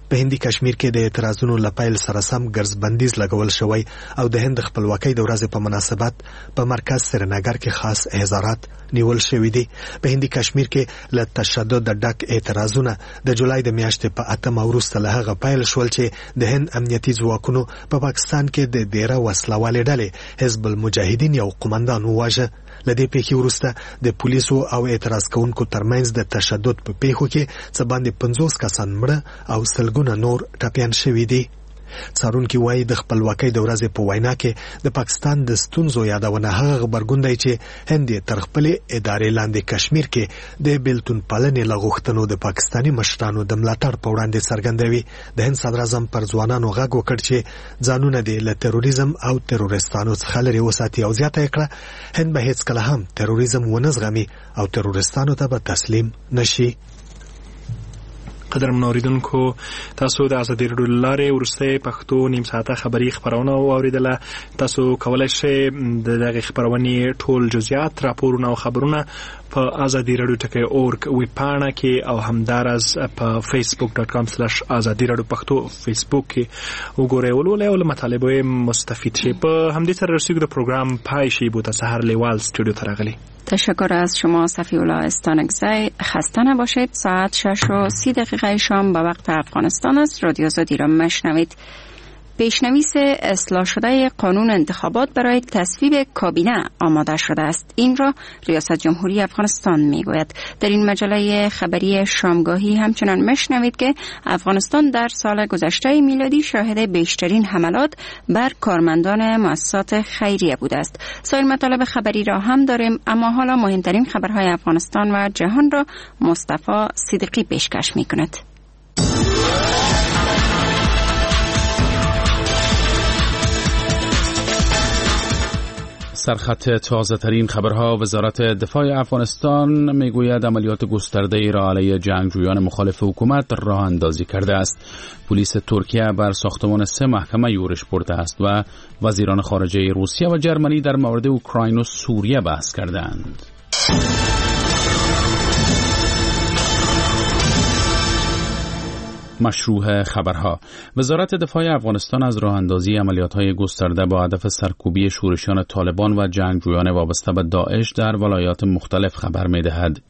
S13: په هندي کشمیر کې د اعتراضونو لپایل سره سم ګرځبندیز لګول شوی او د هند خپلواکۍ د ورځې په مناسبت په مرکز سرینگر کې خاص احضارات نیول شوی دي. په هندي کشمیر کې له تشدد ډک اعتراضونه د جولای د میاشتې په اتمه وروسته له هغه پیل شول چې د هند امنیتي ځواکونو په پا پاکستان کې د ډیره وسلوالې ډلې حزب المجاهدین یو قومندان وواژه. له دې پیښې وروسته د پولیسو او اعتراض کوونکو ترمنځ د تشدد په پیښو کې څه باندې پنځوس کسان مړه او سلګونه نور ټپیان شوي دي. څارونکي وایي د خپلواکۍ د ورځې په وینا کې د پاکستان د ستونزو یادونه هغه غبرګون دی چې هند تر خپلې ادارې لاندې کشمیر کې د بیلتون پالنې له غوښتنو د پاکستاني مشرانو د ملاتړ په وړاندې څرګندوي. د هند صدراعظم پر ځوانانو غږ وکړ چې ځانونه دې له تروریزم او ترورستانو څخه لرې وساتي او زیاته یې کړه هند به هیڅکله هم تروریزم ونه زغمي او ترورستانو ته به تسلیم نشي.
S2: قدر منوریدونکو تاسو د ازادي راډیو لارې ورسته پښتو نیم ساعته خبری خبرونه اوریدله. تاسو کولای شئ د دغه خبرونې ټول جزئیات راپورونه او خبرونه په ازادي راډیو ټکی اورګ ویب پاڼه کې او همدارس په فیسبوک ډاټ کام سلاش ازادي راډیو پښتو فیسبوک کې وګورئ ولولئ او مطالبه مستفید شئ. په همدې سره رسیدو د پروګرام پای شي. بوده سحر لیوال استودیو ته راغلی.
S5: تشکر از شما صفی‌الله استانکزی. خسته نباشید. ساعت شش و سی دقیقه شام به وقت افغانستان است. رادیو آزادی را مشنوید. پیشنویس اصلاح شده قانون انتخابات برای تصویب کابینه آماده شده است. این را ریاست جمهوری افغانستان میگوید. در این مجله خبری شامگاهی همچنان مشنوید که افغانستان در سال گذشته میلادی شاهد بیشترین حملات بر کارمندان مؤسسات خیریه بوده است. سایر مطالب خبری را هم داریم، اما حالا مهمترین خبرهای افغانستان و جهان را مصطفی صدیقی پیشکش میکند.
S7: سرخط تازه ترین خبرها. وزارت دفاع افغانستان میگوید عملیات گسترده ای را علیه جنگجویان مخالف حکومت راه اندازی کرده است. پلیس ترکیه بر ساختمان سه محکمه یورش برده است و وزیران خارجه روسیه و جرمنی در مورد اوکراین و سوریه بحث کردند. مشروع خبرها. وزارت دفاع افغانستان از راه اندازی عملیات‌های گسترده با هدف سرکوبی شورشیان طالبان و جنگجویان وابسته به داعش در ولایات مختلف خبر می‌دهد.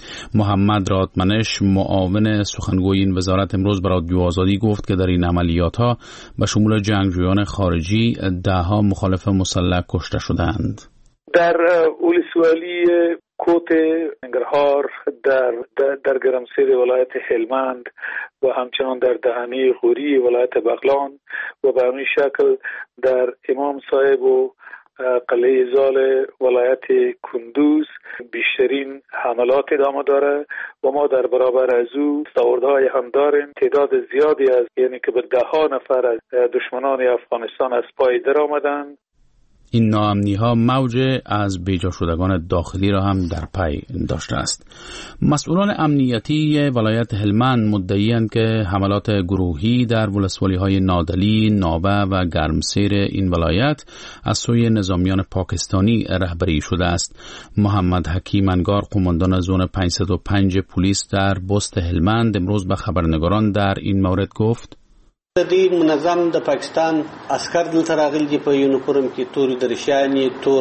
S7: محمد رادمنش معاون سخنگوی این وزارت امروز به رادیو آزادی گفت که در این عملیات‌ها به شمول جنگجویان خارجی ده‌ها مخالف مسلح کشته شدند.
S8: در ولسوالی کوت ننگرهار، در در, در گرمسیر ولایت هلمند و همچنان در دهنه غوری ولایت بغلان و به همین شکل در امام صاحب و قلعه زال ولایت کندوز بیشترین حملات ادامه داره و ما در برابر از او دستاوردهای هم داریم. تعداد زیادی از یعنی که به ده ها نفر از دشمنان افغانستان از پای در آمدند.
S7: این ناامنی‌ها موج از بیجا شدگان داخلی را هم در پی داشته است. مسئولان امنیتی ولایت هلمند مدعی‌اند که حملات گروهی در ولسوالی‌های نادلی، نابه و گرمسیر این ولایت از سوی نظامیان پاکستانی رهبری شده است. محمد حکیم انگار قماندان زون پانصد و پنج پلیس در بست هلمند امروز به خبرنگاران در این مورد گفت:
S4: د دې منظم د پاکستان عسكر دلته راغلي دي په یونیفورم کې تور درشاني تور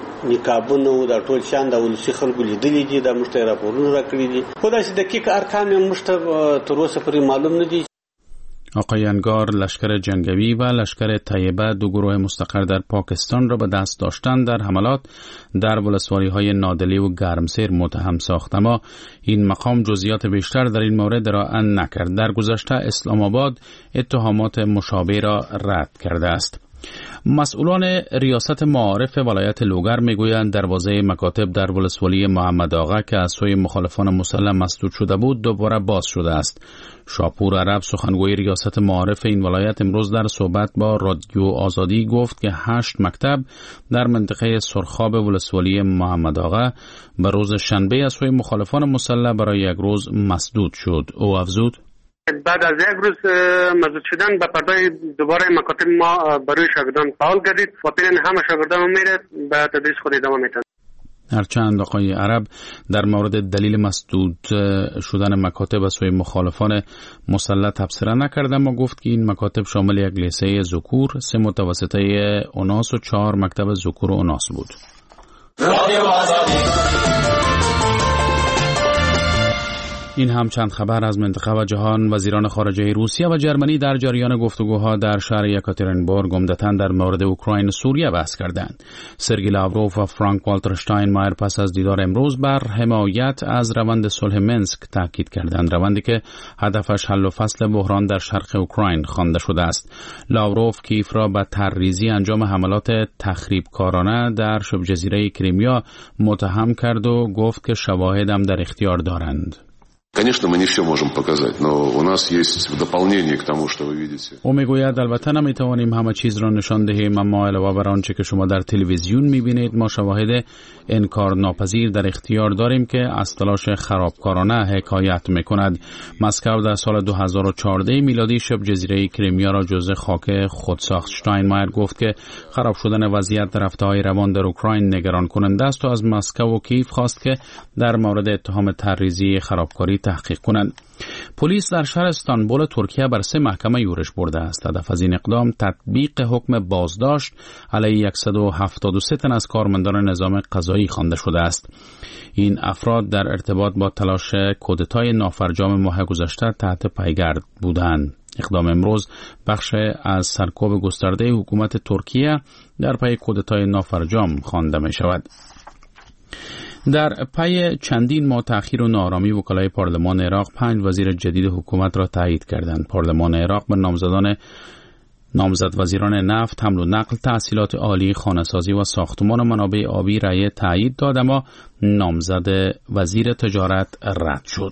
S4: نقابونه د ټول شان د ولسی خلکو لیدلي دي د مشته راپورونه راکړي دي. خو دا چې دقیق ارقام یې مشته تر اوسه پورې معلوم نه دي.
S7: آقای انگار لشکر جنگی و لشکر طیبه دو گروه مستقر در پاکستان را به دست داشتن در حملات در ولسوالی‌های نادلی و گرمسیر متهم ساخت، اما این مقام جزئیات بیشتر در این مورد ارائه نکرد. در گذشته اسلام آباد اتهامات مشابه را رد کرده است. مسئولان ریاست معارف ولایت لوگر میگویند دروازه مکاتب در ولسوالی محمد آقا که از سوی مخالفان مسلح مسدود شده بود دوباره باز شده است. شاپور عرب سخنگوی ریاست معارف این ولایت امروز در صحبت با رادیو آزادی گفت که هشت مکتب در منطقه سرخاب ولسوالی محمد آقا به روز شنبه از سوی مخالفان مسلح برای یک روز مسدود شد. او افزود:
S24: بعد از یک روز مسدود شدن به پردای دوباره مکاتب ما برای شاگردان فعال گردید و پیرن همه شاگردان میره به تدریس خود ادامه میتن.
S7: هرچند آقای عرب در مورد دلیل مسدود شدن مکاتب از سوی مخالفان مسلح تبصره نکرد، اما گفت که این مکاتب شامل یک لیسه ذکور، سه متوسطه اوناس و چهار مکتب ذکور و اوناس بود. این هم چند خبر از منطقه و جهان. وزیران خارجه روسیه و جرمنی در جریان گفتگوها در شهر یکاترینبورگ عمدتاً در مورد اوکراین و سوریه بحث کردند. سرگئی لاوروف و فرانک والتر شتاینمایر پس از دیدار امروز بر حمایت از روند صلح منسک تاکید کردند، روندی که هدفش حل و فصل بحران در شرق اوکراین خوانده شده است. لاوروف کیف را به ترریزی انجام حملات تخریبکارانه در شبه جزیره کریمیا متهم کرد و گفت که شواهد هم در اختیار دارند.
S1: Конечно, мы не все можем показать, но у нас есть в дополнение к тому, что вы видите.
S7: او میگوید البته نمیتوانیم همه چیز را نشان دهیم، اما علاوه بر آنچه که شما در تلویزیون میبینید ما شواهد انکار ناپذیر در اختیار داریم که از تلاش خرابکارانه حکایت میکند. مسکو در سال دو هزار و چهارده میلادی شبه جزیره کریمیا را جزء خاک خود ساخت. شتاینمایر گفت که خراب شدن وضعیت در رفته‌های روان در اوکراین نگران کننده است و از مسکو و کیف خواست که در مورد اتهام ترریزی خرابکاری تحقیق کنند. پلیس در شهر استانبول ترکیه بر سه محکمه یورش برده است. هدف از این اقدام تطبیق حکم بازداشت علیه صد و هفتاد و سه تن از کارمندان نظام قضایی خوانده شده است. این افراد در ارتباط با تلاش کودتای نافرجام ماه گذشته تحت پیگرد بودند. اقدام امروز بخش از سرکوب گسترده حکومت ترکیه در پی کودتای نافرجام خوانده می شود. در پی چندین ماه تأخیر و ناآرامی وکلای پارلمان عراق پنج وزیر جدید حکومت را تایید کردند. پارلمان عراق به نامزدان نامزد وزیران نفت، حمل و نقل، تحصیلات عالی، خانه‌سازی و ساختمان و منابع آبی رأی تایید داد، اما نامزد وزیر تجارت رد شد.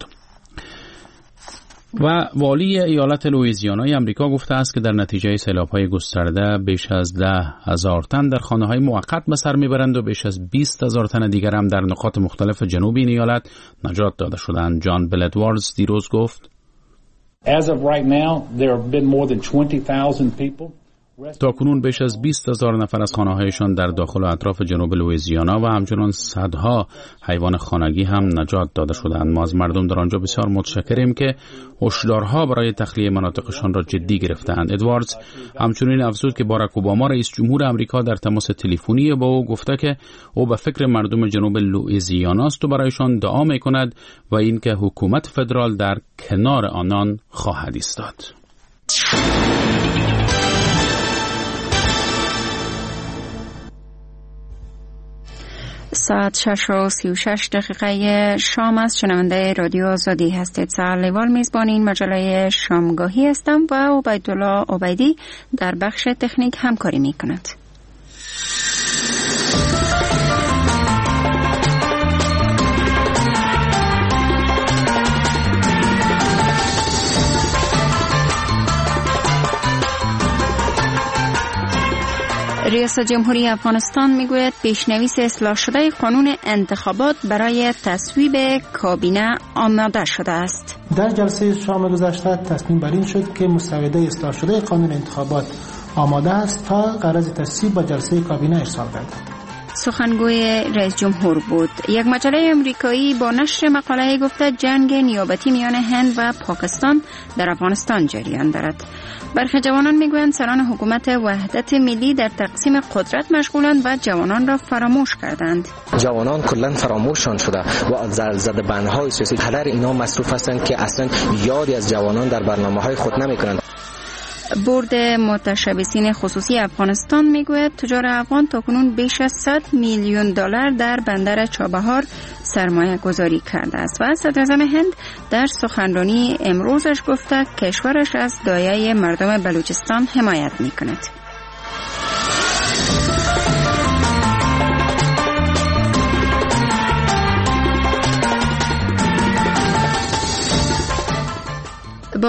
S7: و والی ایالت لوئیزیانای امریکا گفته است که در نتیجه سیلاب‌های گسترده بیش از ده هزار تن در خانه‌های موقت به سر میبرند و بیش از بیست هزار تن دیگر هم در نقاط مختلف جنوب این ایالت نجات داده شدند. جان بل ادواردز دیروز گفت
S9: As of right now, there have been more than twenty thousand people.
S7: تاکنون بیش از بیست هزار نفر از خانه‌هایشان در داخل و اطراف جنوب لوئیزیانا و همچنان صدها حیوان خانگی هم نجات داده شدند. ما از مردم در آنجا بسیار متشکریم که هشدارها برای تخلیه مناطقشان را جدی گرفتند. ادواردز همچنین افزود که باراک اوباما رئیس جمهور آمریکا در تماس تلفنی با او گفته که او به فکر مردم جنوب لوئیزیانا است و برایشان دعا می‌کند و اینکه حکومت فدرال در کنار آنان خواهد ایستاد.
S5: ساعت شش و سی و شش دقیقه شام است. شنونده رادیو آزادی هستید. سهر لیوال میزبان این مجله شامگاهی هستم و عبیدالله عبیدی در بخش تکنیک همکاری می کند. ریاست جمهوری افغانستان میگوید پیشنویس اصلاح شده قانون انتخابات برای تصویب کابینه آماده شده است.
S10: در جلسه شام گذشته تصمیم بر این شد که مسوده اصلاح شده قانون انتخابات آماده است تا غرض تصویب با جلسه کابینه ارسال گردد.
S5: سخنگوی رئیس جمهور بود. یک مجله امریکایی با نشر مقاله گفته جنگ نیابتی میان هند و پاکستان در افغانستان جریان دارد. برخی جوانان میگویند سران حکومت وحدت ملی در تقسیم قدرت مشغولند و جوانان را فراموش کردند.
S12: جوانان کلا فراموششان شده و زده بندهای سیاسی هدر اینا مصروف هستند که اصلا یادی از جوانان در برنامه‌های خود نمی‌کنند.
S5: بورد متشبثین خصوصی افغانستان میگوید تجار افغان تاکنون بیش از صد میلیون دلار در بندر چابهار سرمایه گذاری کرده است و صدراعظم هند در سخنرانی امروزش گفته کشورش از دایه مردم بلوچستان حمایت میکند. با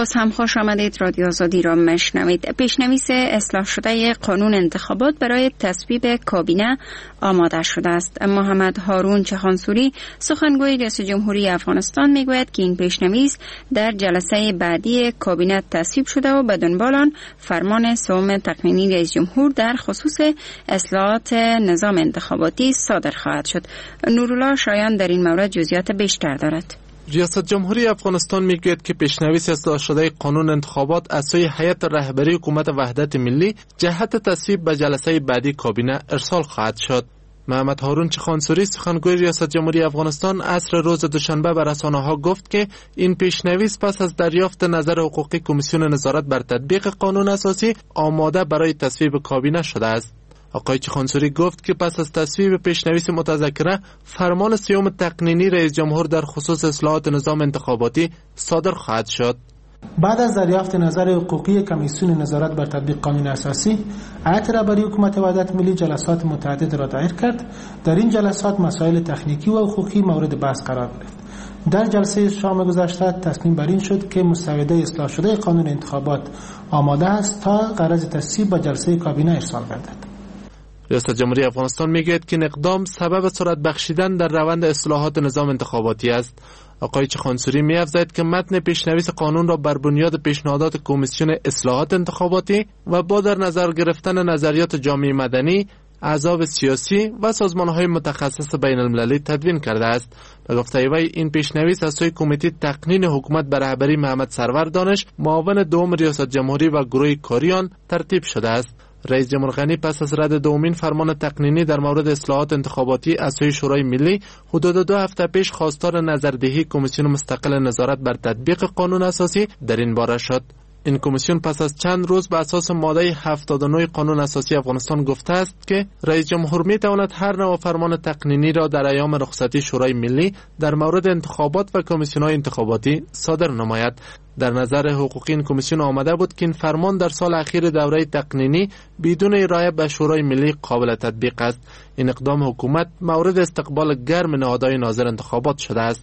S5: باز هم خوش آمدید. رادیو آزادی را مشنوید. پیشنویس اصلاح شده قانون انتخابات برای تصویب کابینه آماده شده است. محمد هارون چخانسوری سخنگوی رئیس جمهوری افغانستان میگوید که این پیشنویس در جلسه بعدی کابینه تصویب شده و به دنبال آن فرمان سوم تقنینی رئیس جمهور در خصوص اصلاحات نظام انتخاباتی صادر خواهد شد. نورالله شایان در این مورد جزئیات بیشتر دارد.
S3: ریاست جمهوری افغانستان میگوید که پیشنویس اصلاح شده قانون انتخابات از سوی هیئت رهبری حکومت وحدت ملی جهت تصویب به جلسه بعدی کابینه ارسال خواهد شد. محمد هارون چخانسوری سخنگوی ریاست جمهوری افغانستان عصر روز دوشنبه به رسانه‌ها گفت که این پیشنویس پس از دریافت نظر حقوقی کمیسیون نظارت بر تطبیق قانون اساسی آماده برای تصویب کابینه شده است. آقای چخانسوری گفت که پس از تصویب پیشنویس متذکره فرمان سیوم تقنینی رئیس جمهور در خصوص اصلاحات نظام انتخاباتی صادر خواهد شد.
S10: بعد از دریافت نظر حقوقی کمیسیون نظارت بر تطبیق قانون اساسی، هیئت رهبری حکومت وحدت ملی جلسات متعدد را دایر کرد. در این جلسات مسائل تکنیکی و حقوقی مورد بحث قرار گرفت. در جلسه شام گذشته تصمیم بر این شد که مسوده اصلاح شده قانون انتخابات آماده است تا غرض تصویب به جلسه کابینه ارسال گردد.
S3: ریاست جمهوری افغانستان میگوید که این اقدام سبب سرعت بخشیدن در روند اصلاحات نظام انتخاباتی است. آقای چخانسوری می‌افزاید که متن پیشنویس قانون را بر بنیاد پیشنهادات کمیسیون اصلاحات انتخاباتی و با در نظر گرفتن نظریات جامعه مدنی، احزاب سیاسی و سازمان‌های متخصص بین المللی تدوین کرده است. به گفته وی این پیشنویس از سوی کمیته تقنین حکومت به رهبری محمد سرور دانش، معاون دوم ریاست جمهوری و گروه کاریان ترتیب شده است. رئیس جمهور غنی پس از رد دومین فرمان تقنینی در مورد اصلاحات انتخاباتی از سوی شورای ملی حدود دو هفته پیش خواستار نظردهی کمیسیون مستقل نظارت بر تطبیق قانون اساسی در این باره شد. این کمیسیون پس از چند روز به اساس ماده هفتاد و نه قانون اساسی افغانستان گفته است که رئیس جمهور می تواند هر نوع فرمان تقنینی را در ایام رخصتی شورای ملی در مورد انتخابات و کمیسیون‌های انتخاباتی صادر نماید. در نظر حقوقی این کمیسیون آمده بود که این فرمان در سال اخیر دوره تقنینی بدون ارائه به شورای ملی قابل تطبیق است. این اقدام حکومت مورد استقبال گرم نهادهای ناظر انتخابات شده است.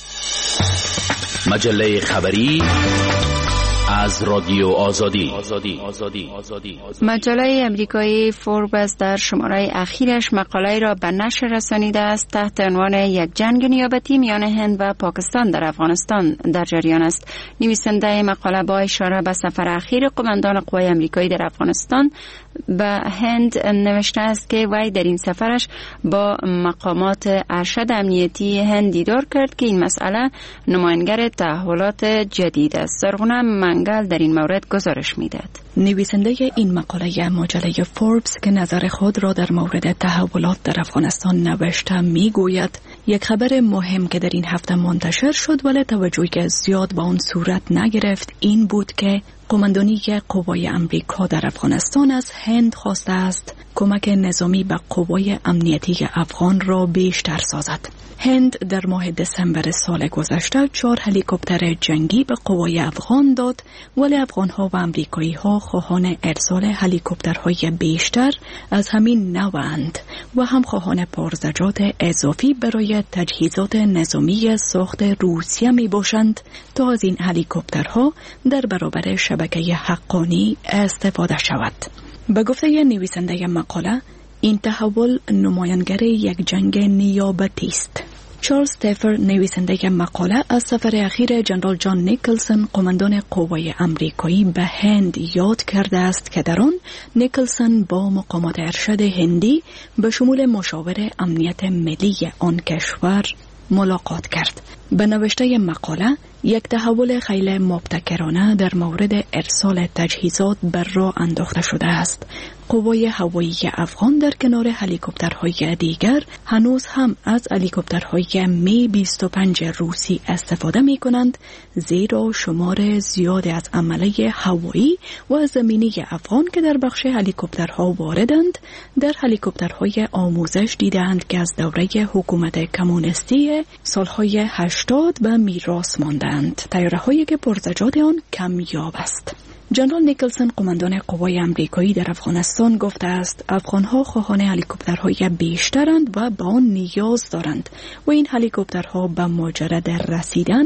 S11: مجله خبری از رادیو آزادی.
S5: مجله امریکایی فوربس در شماره اخیرش مقاله‌ای را به نشر رسانیده است تحت عنوان یک جنگ نیابتی میان هند و پاکستان در افغانستان در جریان است. نویسنده مقاله با اشاره به سفر اخیر قماندان قوای امریکایی در افغانستان به هند نوشته است که وی در این سفرش با مقامات ارشد امنیتی هند دیدار کرد که این مسئله نماینگر تحولات جدید است. زرغونه منگل در این مورد گزارش میداد.
S14: نویسنده این مقاله مجله فوربس که نظر خود را در مورد تحولات در افغانستان نوشته میگوید یک خبر مهم که در این هفته منتشر شد ولی توجهی زیاد به آن صورت نگرفت این بود که قماندانی قوای امریکا در افغانستان از هند خواسته است کمک نظامی به قوای امنیتی افغان را بیشتر سازد. هند در ماه دسامبر سال گذشته چهار هلیکوپتر جنگی به قوای افغان داد ولی افغان‌ها و امریکایی‌ها خواهان ارسال هلیکوپترهای بیشتر از همین نوعند و هم خواهان پرزجات اضافی برای تجهیزات نظامی ساخت روسیه می باشند تا از این هلیکوپترها در برابر شبکه حقانی استفاده شود. به گفته نویسنده مقاله این تحول نمایانگر یک جنگ نیابتی است. چارلز تفر نویسنده مقاله از سفر اخیر جنرال جان نیکلسون قماندان قوای امریکایی به هند یاد کرده است که در آن نیکلسون با مقامات ارشد هندی به شمول مشاور امنیت ملی آن کشور ملاقات کرد. به نوشته مقاله یک تحول خیلی مبتکرانه در مورد ارسال تجهیزات بر راه انداخته شده است. قوای هوایی افغان در کنار هلیکوپترهای دیگر هنوز هم از هلیکوپترهای می بیست و پنج روسی استفاده می کنند زیرا شمار زیاد از عمله هوایی و زمینی افغان که در بخش هلیکوپترها واردند در هلیکوپترهای آموزش دیدند که از دوره حکومت کمونیستی سالهای هشتاد به میراث ماندند. طیاره‌هایی که پرزجات آن کمیاب است. جنرال نیکلسون قماندان قوای امریکایی در افغانستان گفته است افغان‌ها خواهان هلیکوپترهای بیشترند و به آن نیاز دارند و این هلیکوپترها به مجرد رسیدن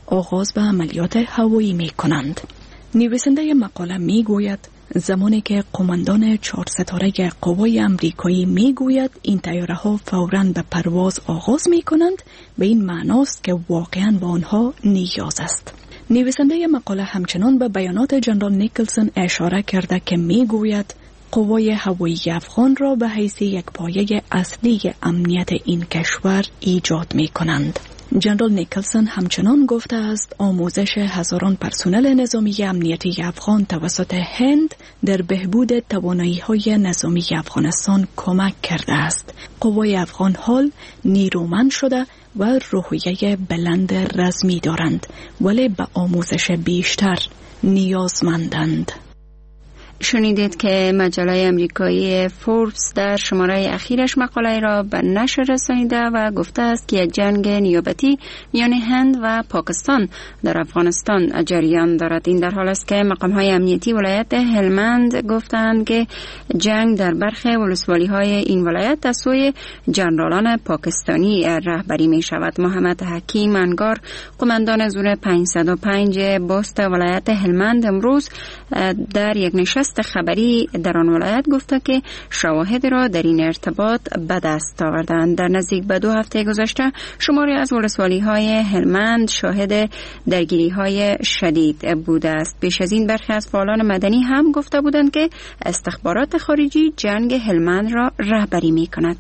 S14: آغاز به عملیات هوایی می کنند. نویسنده مقاله می گوید زمانی که قماندان چهار ستاره قوای امریکایی می گوید این طیاره ها فوراً به پرواز آغاز می کنند، به این معناست که واقعاً به آنها نیاز است. نویسنده مقاله همچنان به بیانات جنرال نیکلسون اشاره کرده که می گوید قوای هوایی افغان را به حیث یک پایه اصلی امنیت این کشور ایجاد می کنند. جنرال نیکلسون همچنان گفته است آموزش هزاران پرسنل نظامی امنیتی افغان توسط هند در بهبود توانایی‌های نظامی افغانستان کمک کرده است. قوای افغان حال نیرومند شده و روحیه بلند رزمی دارند، ولی به آموزش بیشتر نیازمندند.
S5: شنیدید که مجله امریکایی فوربس در شماره اخیرش مقاله را به نشر رسانیده و گفته است که یک جنگ نیابتی میان هند و پاکستان در افغانستان جریان دارد. این در حال است که مقام‌های امنیتی ولایت هلمند گفتند که جنگ در برخی ولسوالی‌های این ولایت از سوی جنرالان پاکستانی رهبری می شود. محمد حکیم انگار قماندان زور پانصد و پنج باست ولایت هلمند امروز در یک نشست خبری در آن ولایت گفته که شواهد را در این ارتباط به دست آوردند. در نزدیک به دو هفته گذشته شماری از ولسوالی‌های هلمند شاهد درگیری‌های شدید بوده است. پیش از این برخی از فعالان مدنی هم گفته بودند که استخبارات خارجی جنگ هلمند را رهبری می‌کند.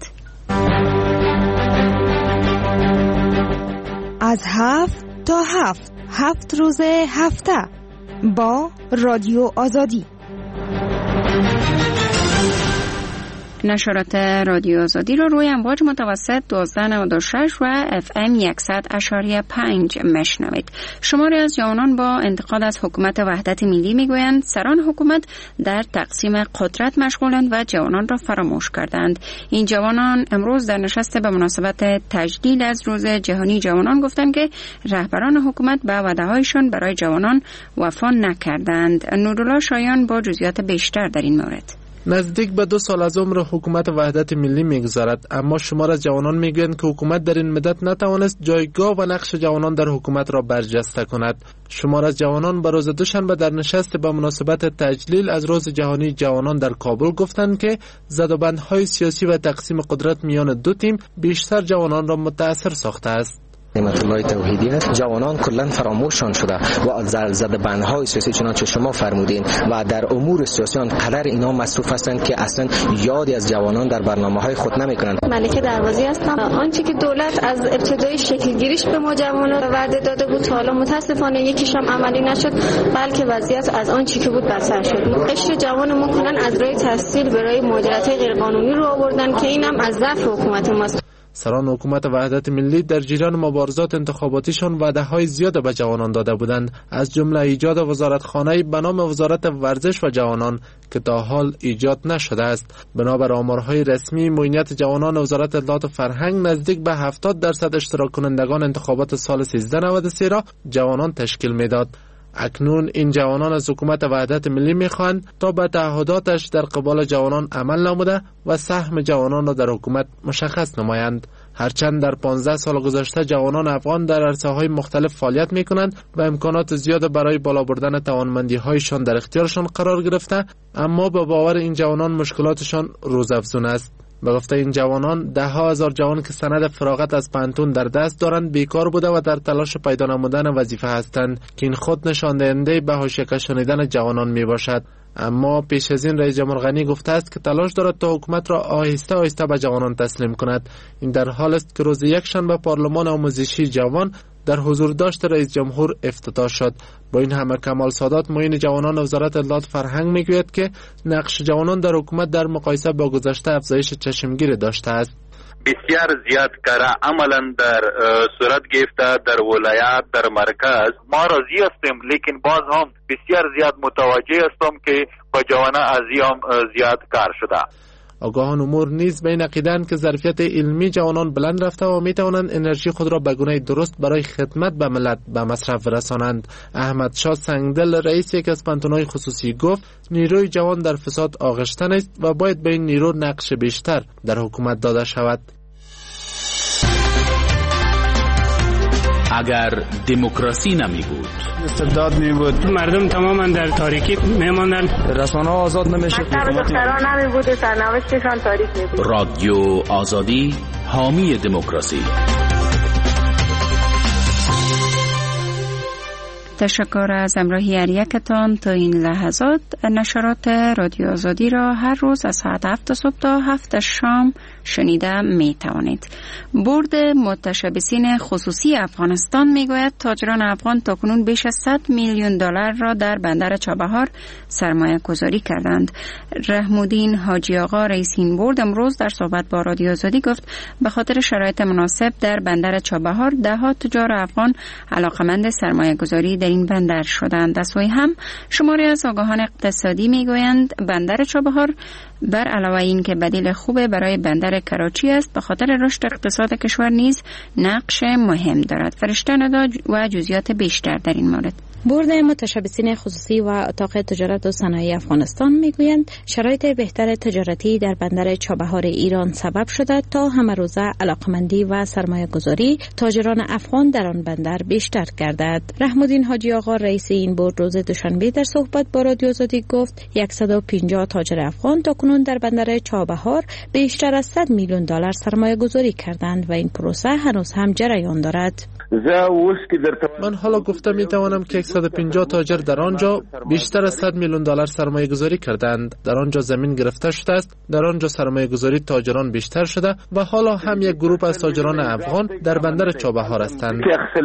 S17: از هفت تا هفت هفت روز هفته با رادیو آزادی.
S5: نشرات رادیو آزادی را روی امواج متوسط دوازده نود و شش و اف ام صد اشاریه پنج مشنوید. شماری از جوانان با انتقاد از حکومت وحدت ملی میگویند سران حکومت در تقسیم قدرت مشغولند و جوانان را فراموش کردند. این جوانان امروز در نشست به مناسبت تجلیل از روز جهانی جوانان گفتند که رهبران حکومت به وعده‌هایشان برای جوانان وفا نکردند. نورالله شایان با جزئیات بیشتر در این مورد.
S3: نزدیک به دو سال از عمر حکومت وحدت ملی میگذرد، اما شمار از جوانان میگویند که حکومت در این مدت نتوانست جایگاه و نقش جوانان در حکومت را برجسته کند. شمار از جوانان به روز دوشنبه در نشست به مناسبت تجلیل از روز جهانی جوانان در کابل گفتند که زدوبندهای سیاسی و تقسیم قدرت میان دو تیم بیشتر جوانان را متاثر ساخته است.
S12: نعمت الله توحیدی است. جوانان کلا فراموششان شده و زده بندهای سیاسی چنانچه شما فرمودین و در امور سیاسی قدر اینا مصروف هستند که اصلا یادی از جوانان در برنامه‌های خود نمی‌کنند.
S18: ملکه دروازی هستم. آنچه که دولت از ابتدای شکلگیریش به ما جوانان وعده داده بود تا حالا متاسفانه یکیش هم عملی نشد، بلکه وضعیت از آنچه که بود بدتر شد. قشر جوانمون کلا از راه تحصیل به راه مهاجرت غیرقانونی رو آوردن که اینم از ضعف حکومت ماست.
S3: سران حکومت وحدت ملی در جریان مبارزات انتخاباتیشان وعده‌های زیاد به جوانان داده بودند، از جمله ایجاد وزارتخانه‌ای به نام وزارت ورزش و جوانان که تا حال ایجاد نشده است. بنابر آمارهای رسمی معینیت جوانان وزارت اطلاعات و فرهنگ نزدیک به هفتاد درصد اشتراک کنندگان انتخابات سال سیزده نود و سه را جوانان تشکیل میداد. اکنون این جوانان از حکومت وحدت ملی میخواهند تا به تعهداتش در قبال جوانان عمل نموده و سهم جوانان را در حکومت مشخص نمایند. هرچند در پانزده سال گذشته جوانان افغان در عرصه‌های مختلف فعالیت میکنند و امکانات زیاد برای بالا بردن توانمندی‌هایشان در اختیارشان قرار گرفته، اما به باور این جوانان مشکلاتشان روزافزون است. به گفته این جوانان، ده ها هزار جوان که سند فراغت از پانتون در دست دارند بیکار بوده و در تلاش پیدا نمودن وظیفه هستند که این خود نشان دهنده به حاشیه کشانیدن جوانان می باشد. اما پیش از این رئیس جمهور غنی گفته است که تلاش دارد تا حکومت را آهسته آهسته به جوانان تسلیم کند. این در حال است که روز یکشنبه پارلمان آموزشی جوان در حضور داشت رئیس جمهور افتتاح شد. با این همه کمال سادات معین جوانان وزارت اطلاعات فرهنگ میگوید که نقش جوانان در حکومت در مقایسه با گذشته افزایش چشمگیر داشته است.
S22: بسیار زیاد کارا عملا در صورت گرفته در ولایت در مرکز. ما راضی هستیم، لیکن باز هم بسیار زیاد متوجه هستم که با جوانان از هم زیاد کار شده.
S3: آگاهان امور نیز به این عقیده‌اند که ظرفیت علمی جوانان بلند رفته و میتوانند انرژی خود را به گونه درست برای خدمت به ملت به مصرف برسانند. احمد شاه سنگدل رئیس یک از پانتون‌های خصوصی گفت نیروی جوان در فساد آغشتن است و باید به این نیرو نقش بیشتر در حکومت داده شود.
S11: اگر دموکراسی نمی بود،
S6: استبداد می بود،
S24: مردم تماما در تاریکی می ماندن،
S6: رسانه ها آزاد نمی شد،
S18: مکتب دختران نمی بود، سرنوشتشان تاریک می بود.
S11: رادیو آزادی، حامی دموکراسی.
S5: تشکر از همراهی هر یکتان تا این لحظات. نشرات رادیو آزادی را هر روز از ساعت هفت صبح تا هفت شام شنیده می توانید. بورد متشبثین خصوصی افغانستان می گوید تاجران افغان تاکنون بیش از صد میلیون دلار را در بندر چابهار سرمایه گذاری کردند. رحمالدین حاجی آقا رئیس این بورد امروز در صحبت با رادیو آزادی گفت به خاطر شرایط مناسب در بندر چابهار ده ها تجار افغان علاقمند سرمایه گذاری در این بندر شدند. از سوی هم شماری از آگاهان اقتصادی می گویند بندر چابهار بر علاوه این که بدیل خوبه برای بندر کراچی است، به خاطر رشد اقتصاد کشور نیز نقش مهم دارد. فرشته ندا و جزئیات بیشتر در این مورد.
S19: بورد متشبثین خصوصی و اتاق تجارت و صنایع افغانستان میگویند شرایط بهتر تجارتی در بندر چابهار ایران سبب شده تا همه روزه علاقمندی و سرمایه گذاری تاجران افغان در آن بندر بیشتر گردد. رحمالدین حاجی آقا رئیس این بورد روز دوشنبه در صحبت با رادیو آزادی گفت صد و پنجاه تاجر افغان تاکنون در بندر چابهار بیشتر از صد میلیون دلار سرمایه گذاری کردند و این پروسه هنوز هم جریان دارد.
S3: من حالا گفته می توانم که صد و پنجاه تاجر در آنجا بیشتر از صد میلیون دلار سرمایه گذاری کردند. در آنجا زمین گرفته شده است، در آنجا سرمایه گذاری تاجران بیشتر شده و حالا هم یک گروه از تاجران افغان در بندر چابهار هستند.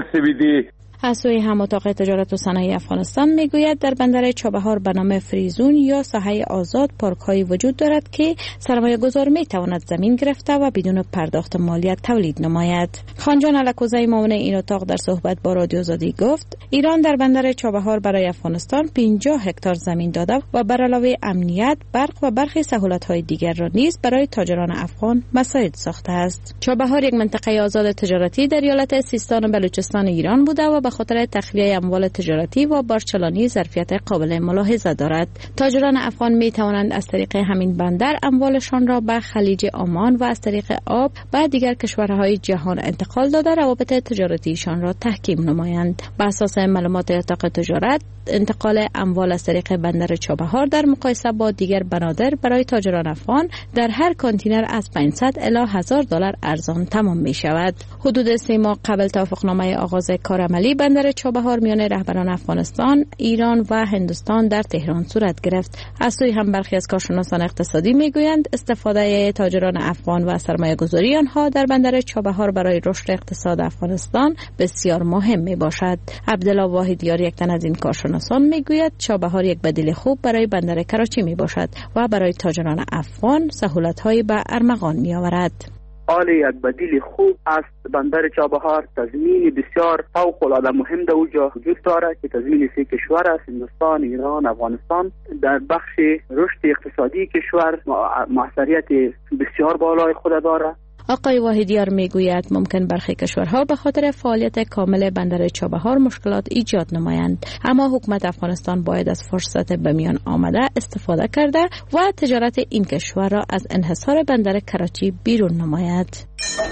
S19: از سوی هم اتاق تجارت و صنایع افغانستان میگوید در بندر چابهار به نام فریزون یا ساحه آزاد پارک هایی وجود دارد که سرمایه گذار می تواند زمین گرفته و بدون پرداخت مالیات تولید نماید. خانجان علکوزی معاون این اتاق در صحبت با رادیو آزادی گفت ایران در بندر چابهار برای افغانستان پنجاه هکتار زمین داده و بر علاوه امنیت، برق و برخی سهولت های دیگر را نیز برای تاجران افغان مساعد ساخته است. چابهار یک منطقه آزاد تجارتی در ایالت سیستان و بلوچستان ایران بوده و به خاطر تخلیه اموال تجارتی و بارچلانی ظرفیت قابل ملاحظه دارد. تاجران افغان می توانند از طریق همین بندر اموالشان را به خلیج عمان و از طریق آب به دیگر کشورهای جهان انتقال داده روابط تجارتیشان را تحکیم نمایند. بر اساس معلومات اتاق تجارت، انتقال اموال از طریق بندر چابهار در مقایسه با دیگر بنادر برای تاجران افغان در هر کانتینر از پانصد الی هزار دلار ارزان تمام می شود. حدود سه ماه قبل توافقنامه آغاز کار عملی بندر چابهار میان رهبران افغانستان، ایران و هندوستان در تهران صورت گرفت. از سوی هم برخی از کارشناسان اقتصادی میگویند استفاده تاجران افغان و سرمایه گذاری آنها در بندر چابهار برای رشد اقتصاد افغانستان بسیار مهم می باشد. عبدالله واحدیار یک تن از این کارشناسان میگوید چابهار یک بدیل خوب برای بندر کراچی می باشد و برای تاجران افغان سهولت‌هایی به ارمغان می آورد.
S20: آلی یک بدیل خوب است. بندر چابهار تضمین بسیار فوق العاده مهم در اونجا وجود دارد که تضمین سه کشور است، هندوستان، ایران، افغانستان. در بخش رشد اقتصادی کشور موثریت بسیار بالای خود دارد.
S19: آقای واحدیار میگوید ممکن برخی کشورها به خاطر فعالیت کامل بندر چابهار مشکلات ایجاد نمایند، اما حکومت افغانستان باید از فرصت به میان آمده استفاده کرده و تجارت این کشور را از انحصار بندر کراچی بیرون نماید.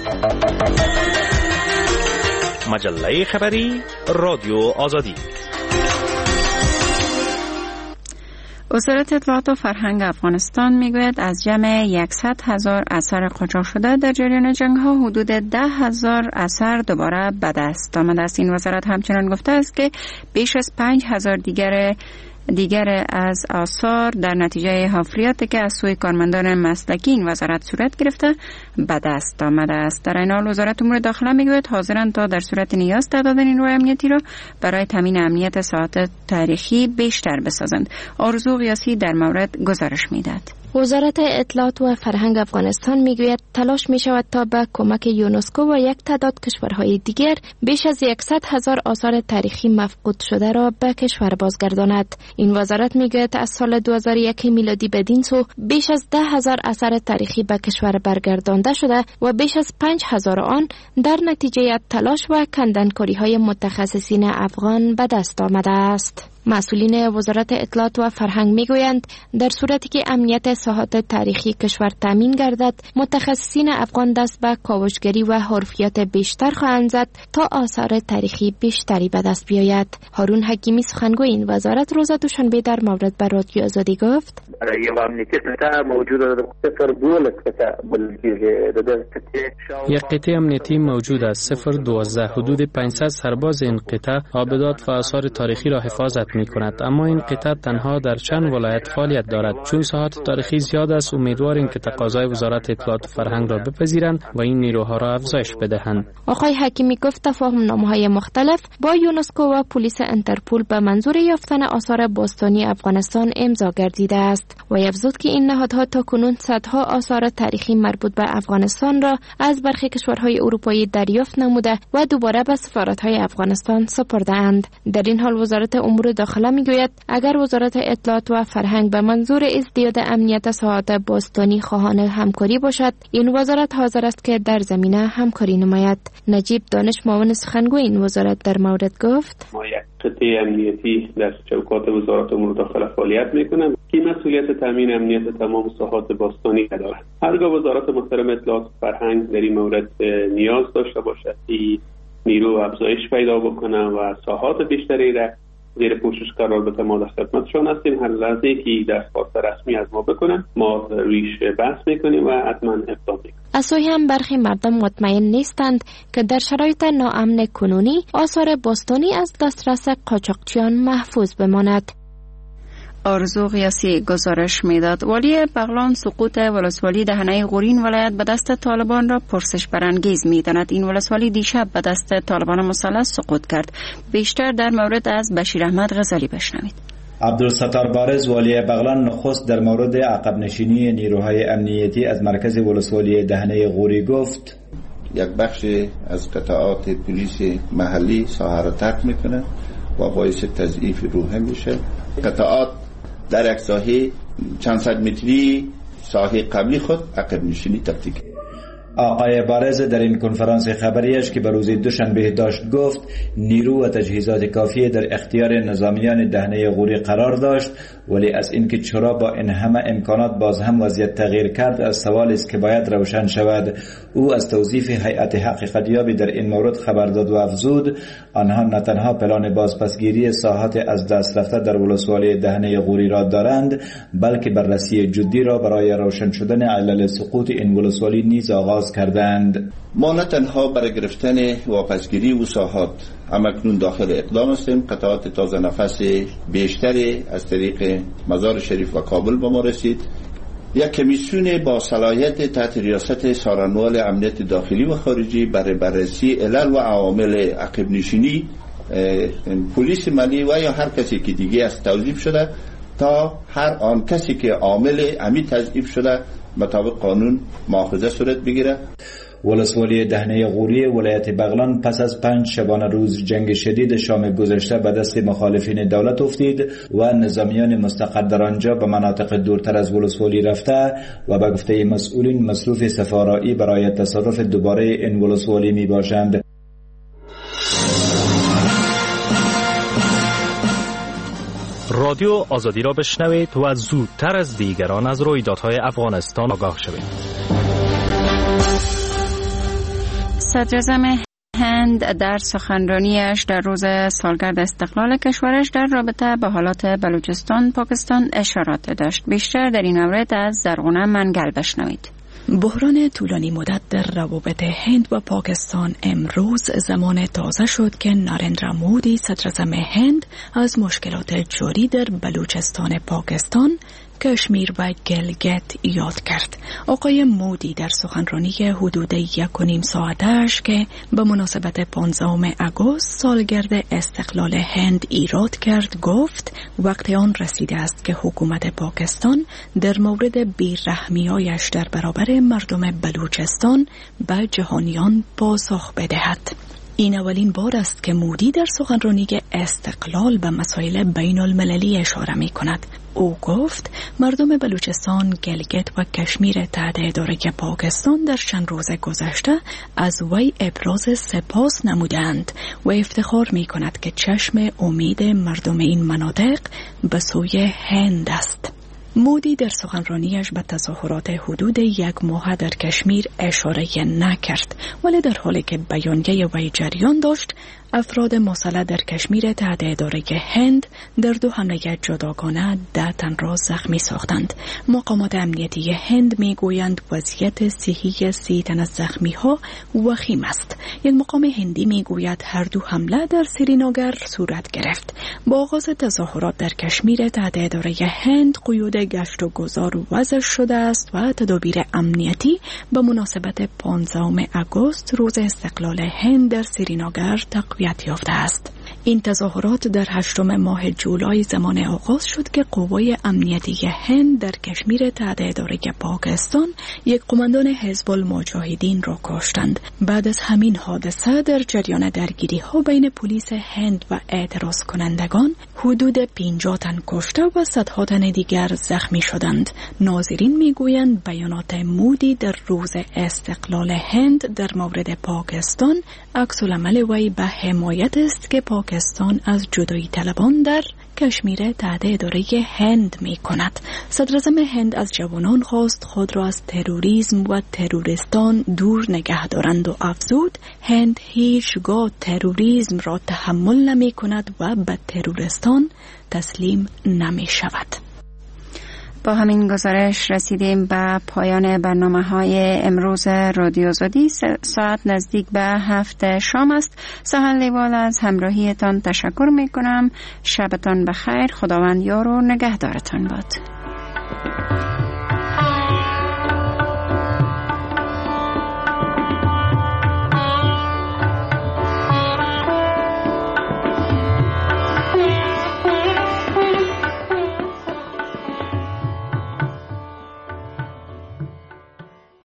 S11: مجله خبری رادیو آزادی.
S5: وزارت اطلاعات و فرهنگ افغانستان میگوید از جمع صد هزار اثر قاچاق شده در جریان جنگ ها حدود ده هزار اثر دوباره به دست آمده است. این وزارت همچنان گفته است که بیش از پنج هزار دیگر دیگر از آثار در نتیجه حفریاتی که از سوی کارمندان مسلکی این وزارت صورت گرفته به دست آمده است. در این حال وزارت امور داخله میگوید حاضرند تا در صورت نیاز تعداد نیروی امنیتی را برای تامین امنیت ساعات تاریخی بیشتر بسازند. آرزو قیاسی در مورد گزارش میداد.
S21: وزارت اطلاعات و فرهنگ افغانستان میگوید تلاش می شود تا به کمک یونسکو و یک تعداد کشورهای دیگر بیش از صد هزار آثار تاریخی مفقود شده را به کشور بازگرداند. این وزارت میگوید از سال دو هزار و یک میلادی بدین سو بیش از ده هزار اثر تاریخی به کشور برگردانده شده و بیش از پنج هزار آن در نتیجه تلاش و کندنکاری های متخصصین افغان به دست آمده است. مسئولین وزارت اطلاعات و فرهنگ میگویند در صورتی که امنیت ساحات تاریخی کشور تامین گردد، متخصصین افغان دست به کاوشگری و حرفیات بیشتر خواهند زد تا آثار تاریخی بیشتری به دست بیاید. هارون حکیمی سخنگوی این وزارت روز دوشنبه در مورد به رادیو آزادی گفت:
S13: یک قطعه امنیتی موجود است. صفر دوازده حدود پانصد سرباز این قطعه آبدات و آثار تاریخی را حفاظت می کند، اما این قطعه تنها در چند ولایت فعالیت دارد. چون ساحات تاریخی زیاد است، امیدواریم که تقاضای وزارت اطلاعات و فرهنگ را بپذیرند و این نیروها را افزایش بدهند.
S21: آقای حکیمی گفت تفاهم نامه‌های مختلف با یونسکو و پلیس انترپول به منظور یافتن آثار باستانی افغانستان امضا گردیده است و افزود که این نهادها تاکنون صدها آثار تاریخی مربوط به افغانستان را از برخی کشورهای اروپایی دریافت نموده و دوباره به سفارت‌های افغانستان سپرده‌اند. در این حال وزارت امور داخله میگوید اگر وزارت اطلاعات و فرهنگ به منظور ازدیاد امنیت ساحات باستانی خواهان همکاری باشد، این وزارت حاضر است که در زمینه همکاری نماید. نجیب دانش معاون سخنگوی این وزارت در مورد گفت:
S15: ما یک قطعه امنیتی در چوکات وزارت امور داخله فعالیت میکنم که مسئولیت تامین امنیت تمام ساحات باستانی دارد. هرگاه وزارت محترم اطلاعات و فرهنگ در این مورد نیاز داشته باشد که نیرو افزایش پیدا بکنه و ساحات بیشتری را زیر پوشش قرار بده، ما در خدمتشان هستیم. هر لحظه که درخواست رسمی از ما بکنن ما رویش بحث میکنیم و حتما اقدام میکنیم.
S21: از سوی هم برخی مردم مطمئن نیستند که در شرایط ناامن کنونی آثار باستانی از دسترس قاچاقچیان محفوظ بماند.
S5: آرزو قیاسی گزارش میداد. والی بغلان سقوط ولسوالی دهنه غورین ولایت به دست طالبان را پرسش برانگیز میداند. این ولسوالی دیشب به دست طالبان مسلح سقوط کرد. بیشتر در مورد از بشیر احمد غزالی بشنوید.
S16: عبدالستار بارز والی بغلان نخست در مورد عقب نشینی نیروهای امنیتی از مرکز ولسوالی دهنه غوری گفت:
S23: یک بخش از قطعات پلیس محلی ساحه را ترک میکنه و باعث تضعیف روحه میشه. قطعات در یک ساحه چند صد متری ساحه قبلی خود عقب نشینی تبدیل کرد.
S16: آقای بارز در این کنفرانس خبریش که به روز دوشنبه داشت گفت نیرو و تجهیزات کافی در اختیار نظامیان دهنه غوری قرار داشت، ولی از اینکه چرا با این همه امکانات باز هم وضعیت تغییر کرد از سوال است که باید روشن شود. او از توصیف هیئت حقیقتیابی در این مورد خبر داد و افزود آنها نه تنها پلان بازپسگیری ساحات از دست رفته در ولسوالی دهنه غوری را دارند، بلکه بررسی جدی را برای روشن شدن علل سقوط این ولسوالی نیز آغاز کردند.
S23: ما نه تنها برای گرفتن واپسگیری و ساحات همکنون داخل اقدام هستیم. قطعات تازه نفس بیشتری از طریق مزار شریف و کابل به ما رسید. یک کمیسیون با صلاحیت تحت ریاست سارنوال امنیت داخلی و خارجی برای بررسی علل و عوامل عقب نشینی پلیس ملی و یا هر کسی که دیگه از توظیف شده تا هر آن کسی که عامل امی تضعیف شده مطابق قانون مؤاخذه صورت بگیره.
S16: ولسوالی دهنه غوری ولایت بغلان پس از پنج شبانه روز جنگ شدید شام گذشته به دست مخالفین دولت افتید و نظامیان مستقر در آنجا به مناطق دورتر از ولسوالی رفته و به گفته مسئولین مصروف سفارایی برای تصرف دوباره این ولسوالی می باشند.
S11: رادیو آزادی را بشنوید و زودتر از دیگران از رویدادهای افغانستان آگاه شوید.
S5: صدر اعظم هند در سخنرانیش در روز سالگرد استقلال کشورش در رابطه با حالات بلوچستان پاکستان اشارات داشت. بیشتر در این مورد از زرغونه منگل بشنوید.
S14: بحران طولانی مدت در روابط هند و پاکستان امروز زمان تازه شد که نارندرا مودی صدر اعظم هند از مشکلات جاری در بلوچستان پاکستان، کشمیر و گلگت یاد کرد. آقای مودی در سخنرانی حدود یک و نیم ساعتش که به مناسبت پانزدهم آگوست سالگرد استقلال هند ایراد کرد گفت وقت آن رسیده است که حکومت پاکستان در مورد بیرحمی‌هایش در برابر مردم بلوچستان به جهانیان پاسخ بدهد. این اولین بار است که مودی در سخنرانی استقلال به مسائل بین المللی اشاره می کند. او گفت مردم بلوچستان، گلگت و کشمیر تحت اداره پاکستان در چند روز گذشته از وی ابراز سپاس نمودند و افتخار می کند که چشم امید مردم این مناطق به سوی هند است. مودی در سخنرانیش به تظاهرات حدود یک ماه در کشمیر اشاره نکرد، ولی در حالی که بیانیه وی جریان داشت، افراد مسلح در کشمیر تحت اداره هند در دو حمله جداگانه ده تن را زخمی ساختند. مقامات امنیتی هند می گویند وضعیت صحی سی تن از زخمی ها وخیم است. یک مقام هندی می گوید هر دو حمله در سرینگر صورت گرفت. با آغاز تظاهرات در کشمیر تحت اداره هند، قیود گشت و گذار وضع شده است و تدابیر امنیتی به مناسبت پانزدهم آگوست روز استقلال هند در سرینگر تقویت یافته است. این تظاهرات در هشتم ماه جولای زمان آغاز شد که قوای امنیتی هند در کشمیر تحت اداره پاکستان یک قماندان حزب المجاهدین را کشتند. بعد از همین حادثه در جریان درگیری ها بین پلیس هند و اعتراض کنندگان حدود پنجاه تن کشته و صدها تن دیگر زخمی شدند. ناظرین میگویند بیانات مودی در روز استقلال هند در مورد پاکستان عکس العمل وی به حمایت است که پاکستان از جدایی طلبان در کشمیر تحت اداره هند می کند. صدراعظم هند از جوانان خواست خود را از تروریسم و تروریستان دور نگه دارند و افزود هند هیچگاه تروریسم را تحمل نمی کند و به تروریستان تسلیم نمی شود.
S5: با همین گزارش رسیدیم به پایان برنامه های امروز رادیو آزادی. ساعت نزدیک به هفت شام است. سهل لیوال از همراهیتان تشکر می کنم. شبتان بخیر. خداوند یار و نگهدارتان باد.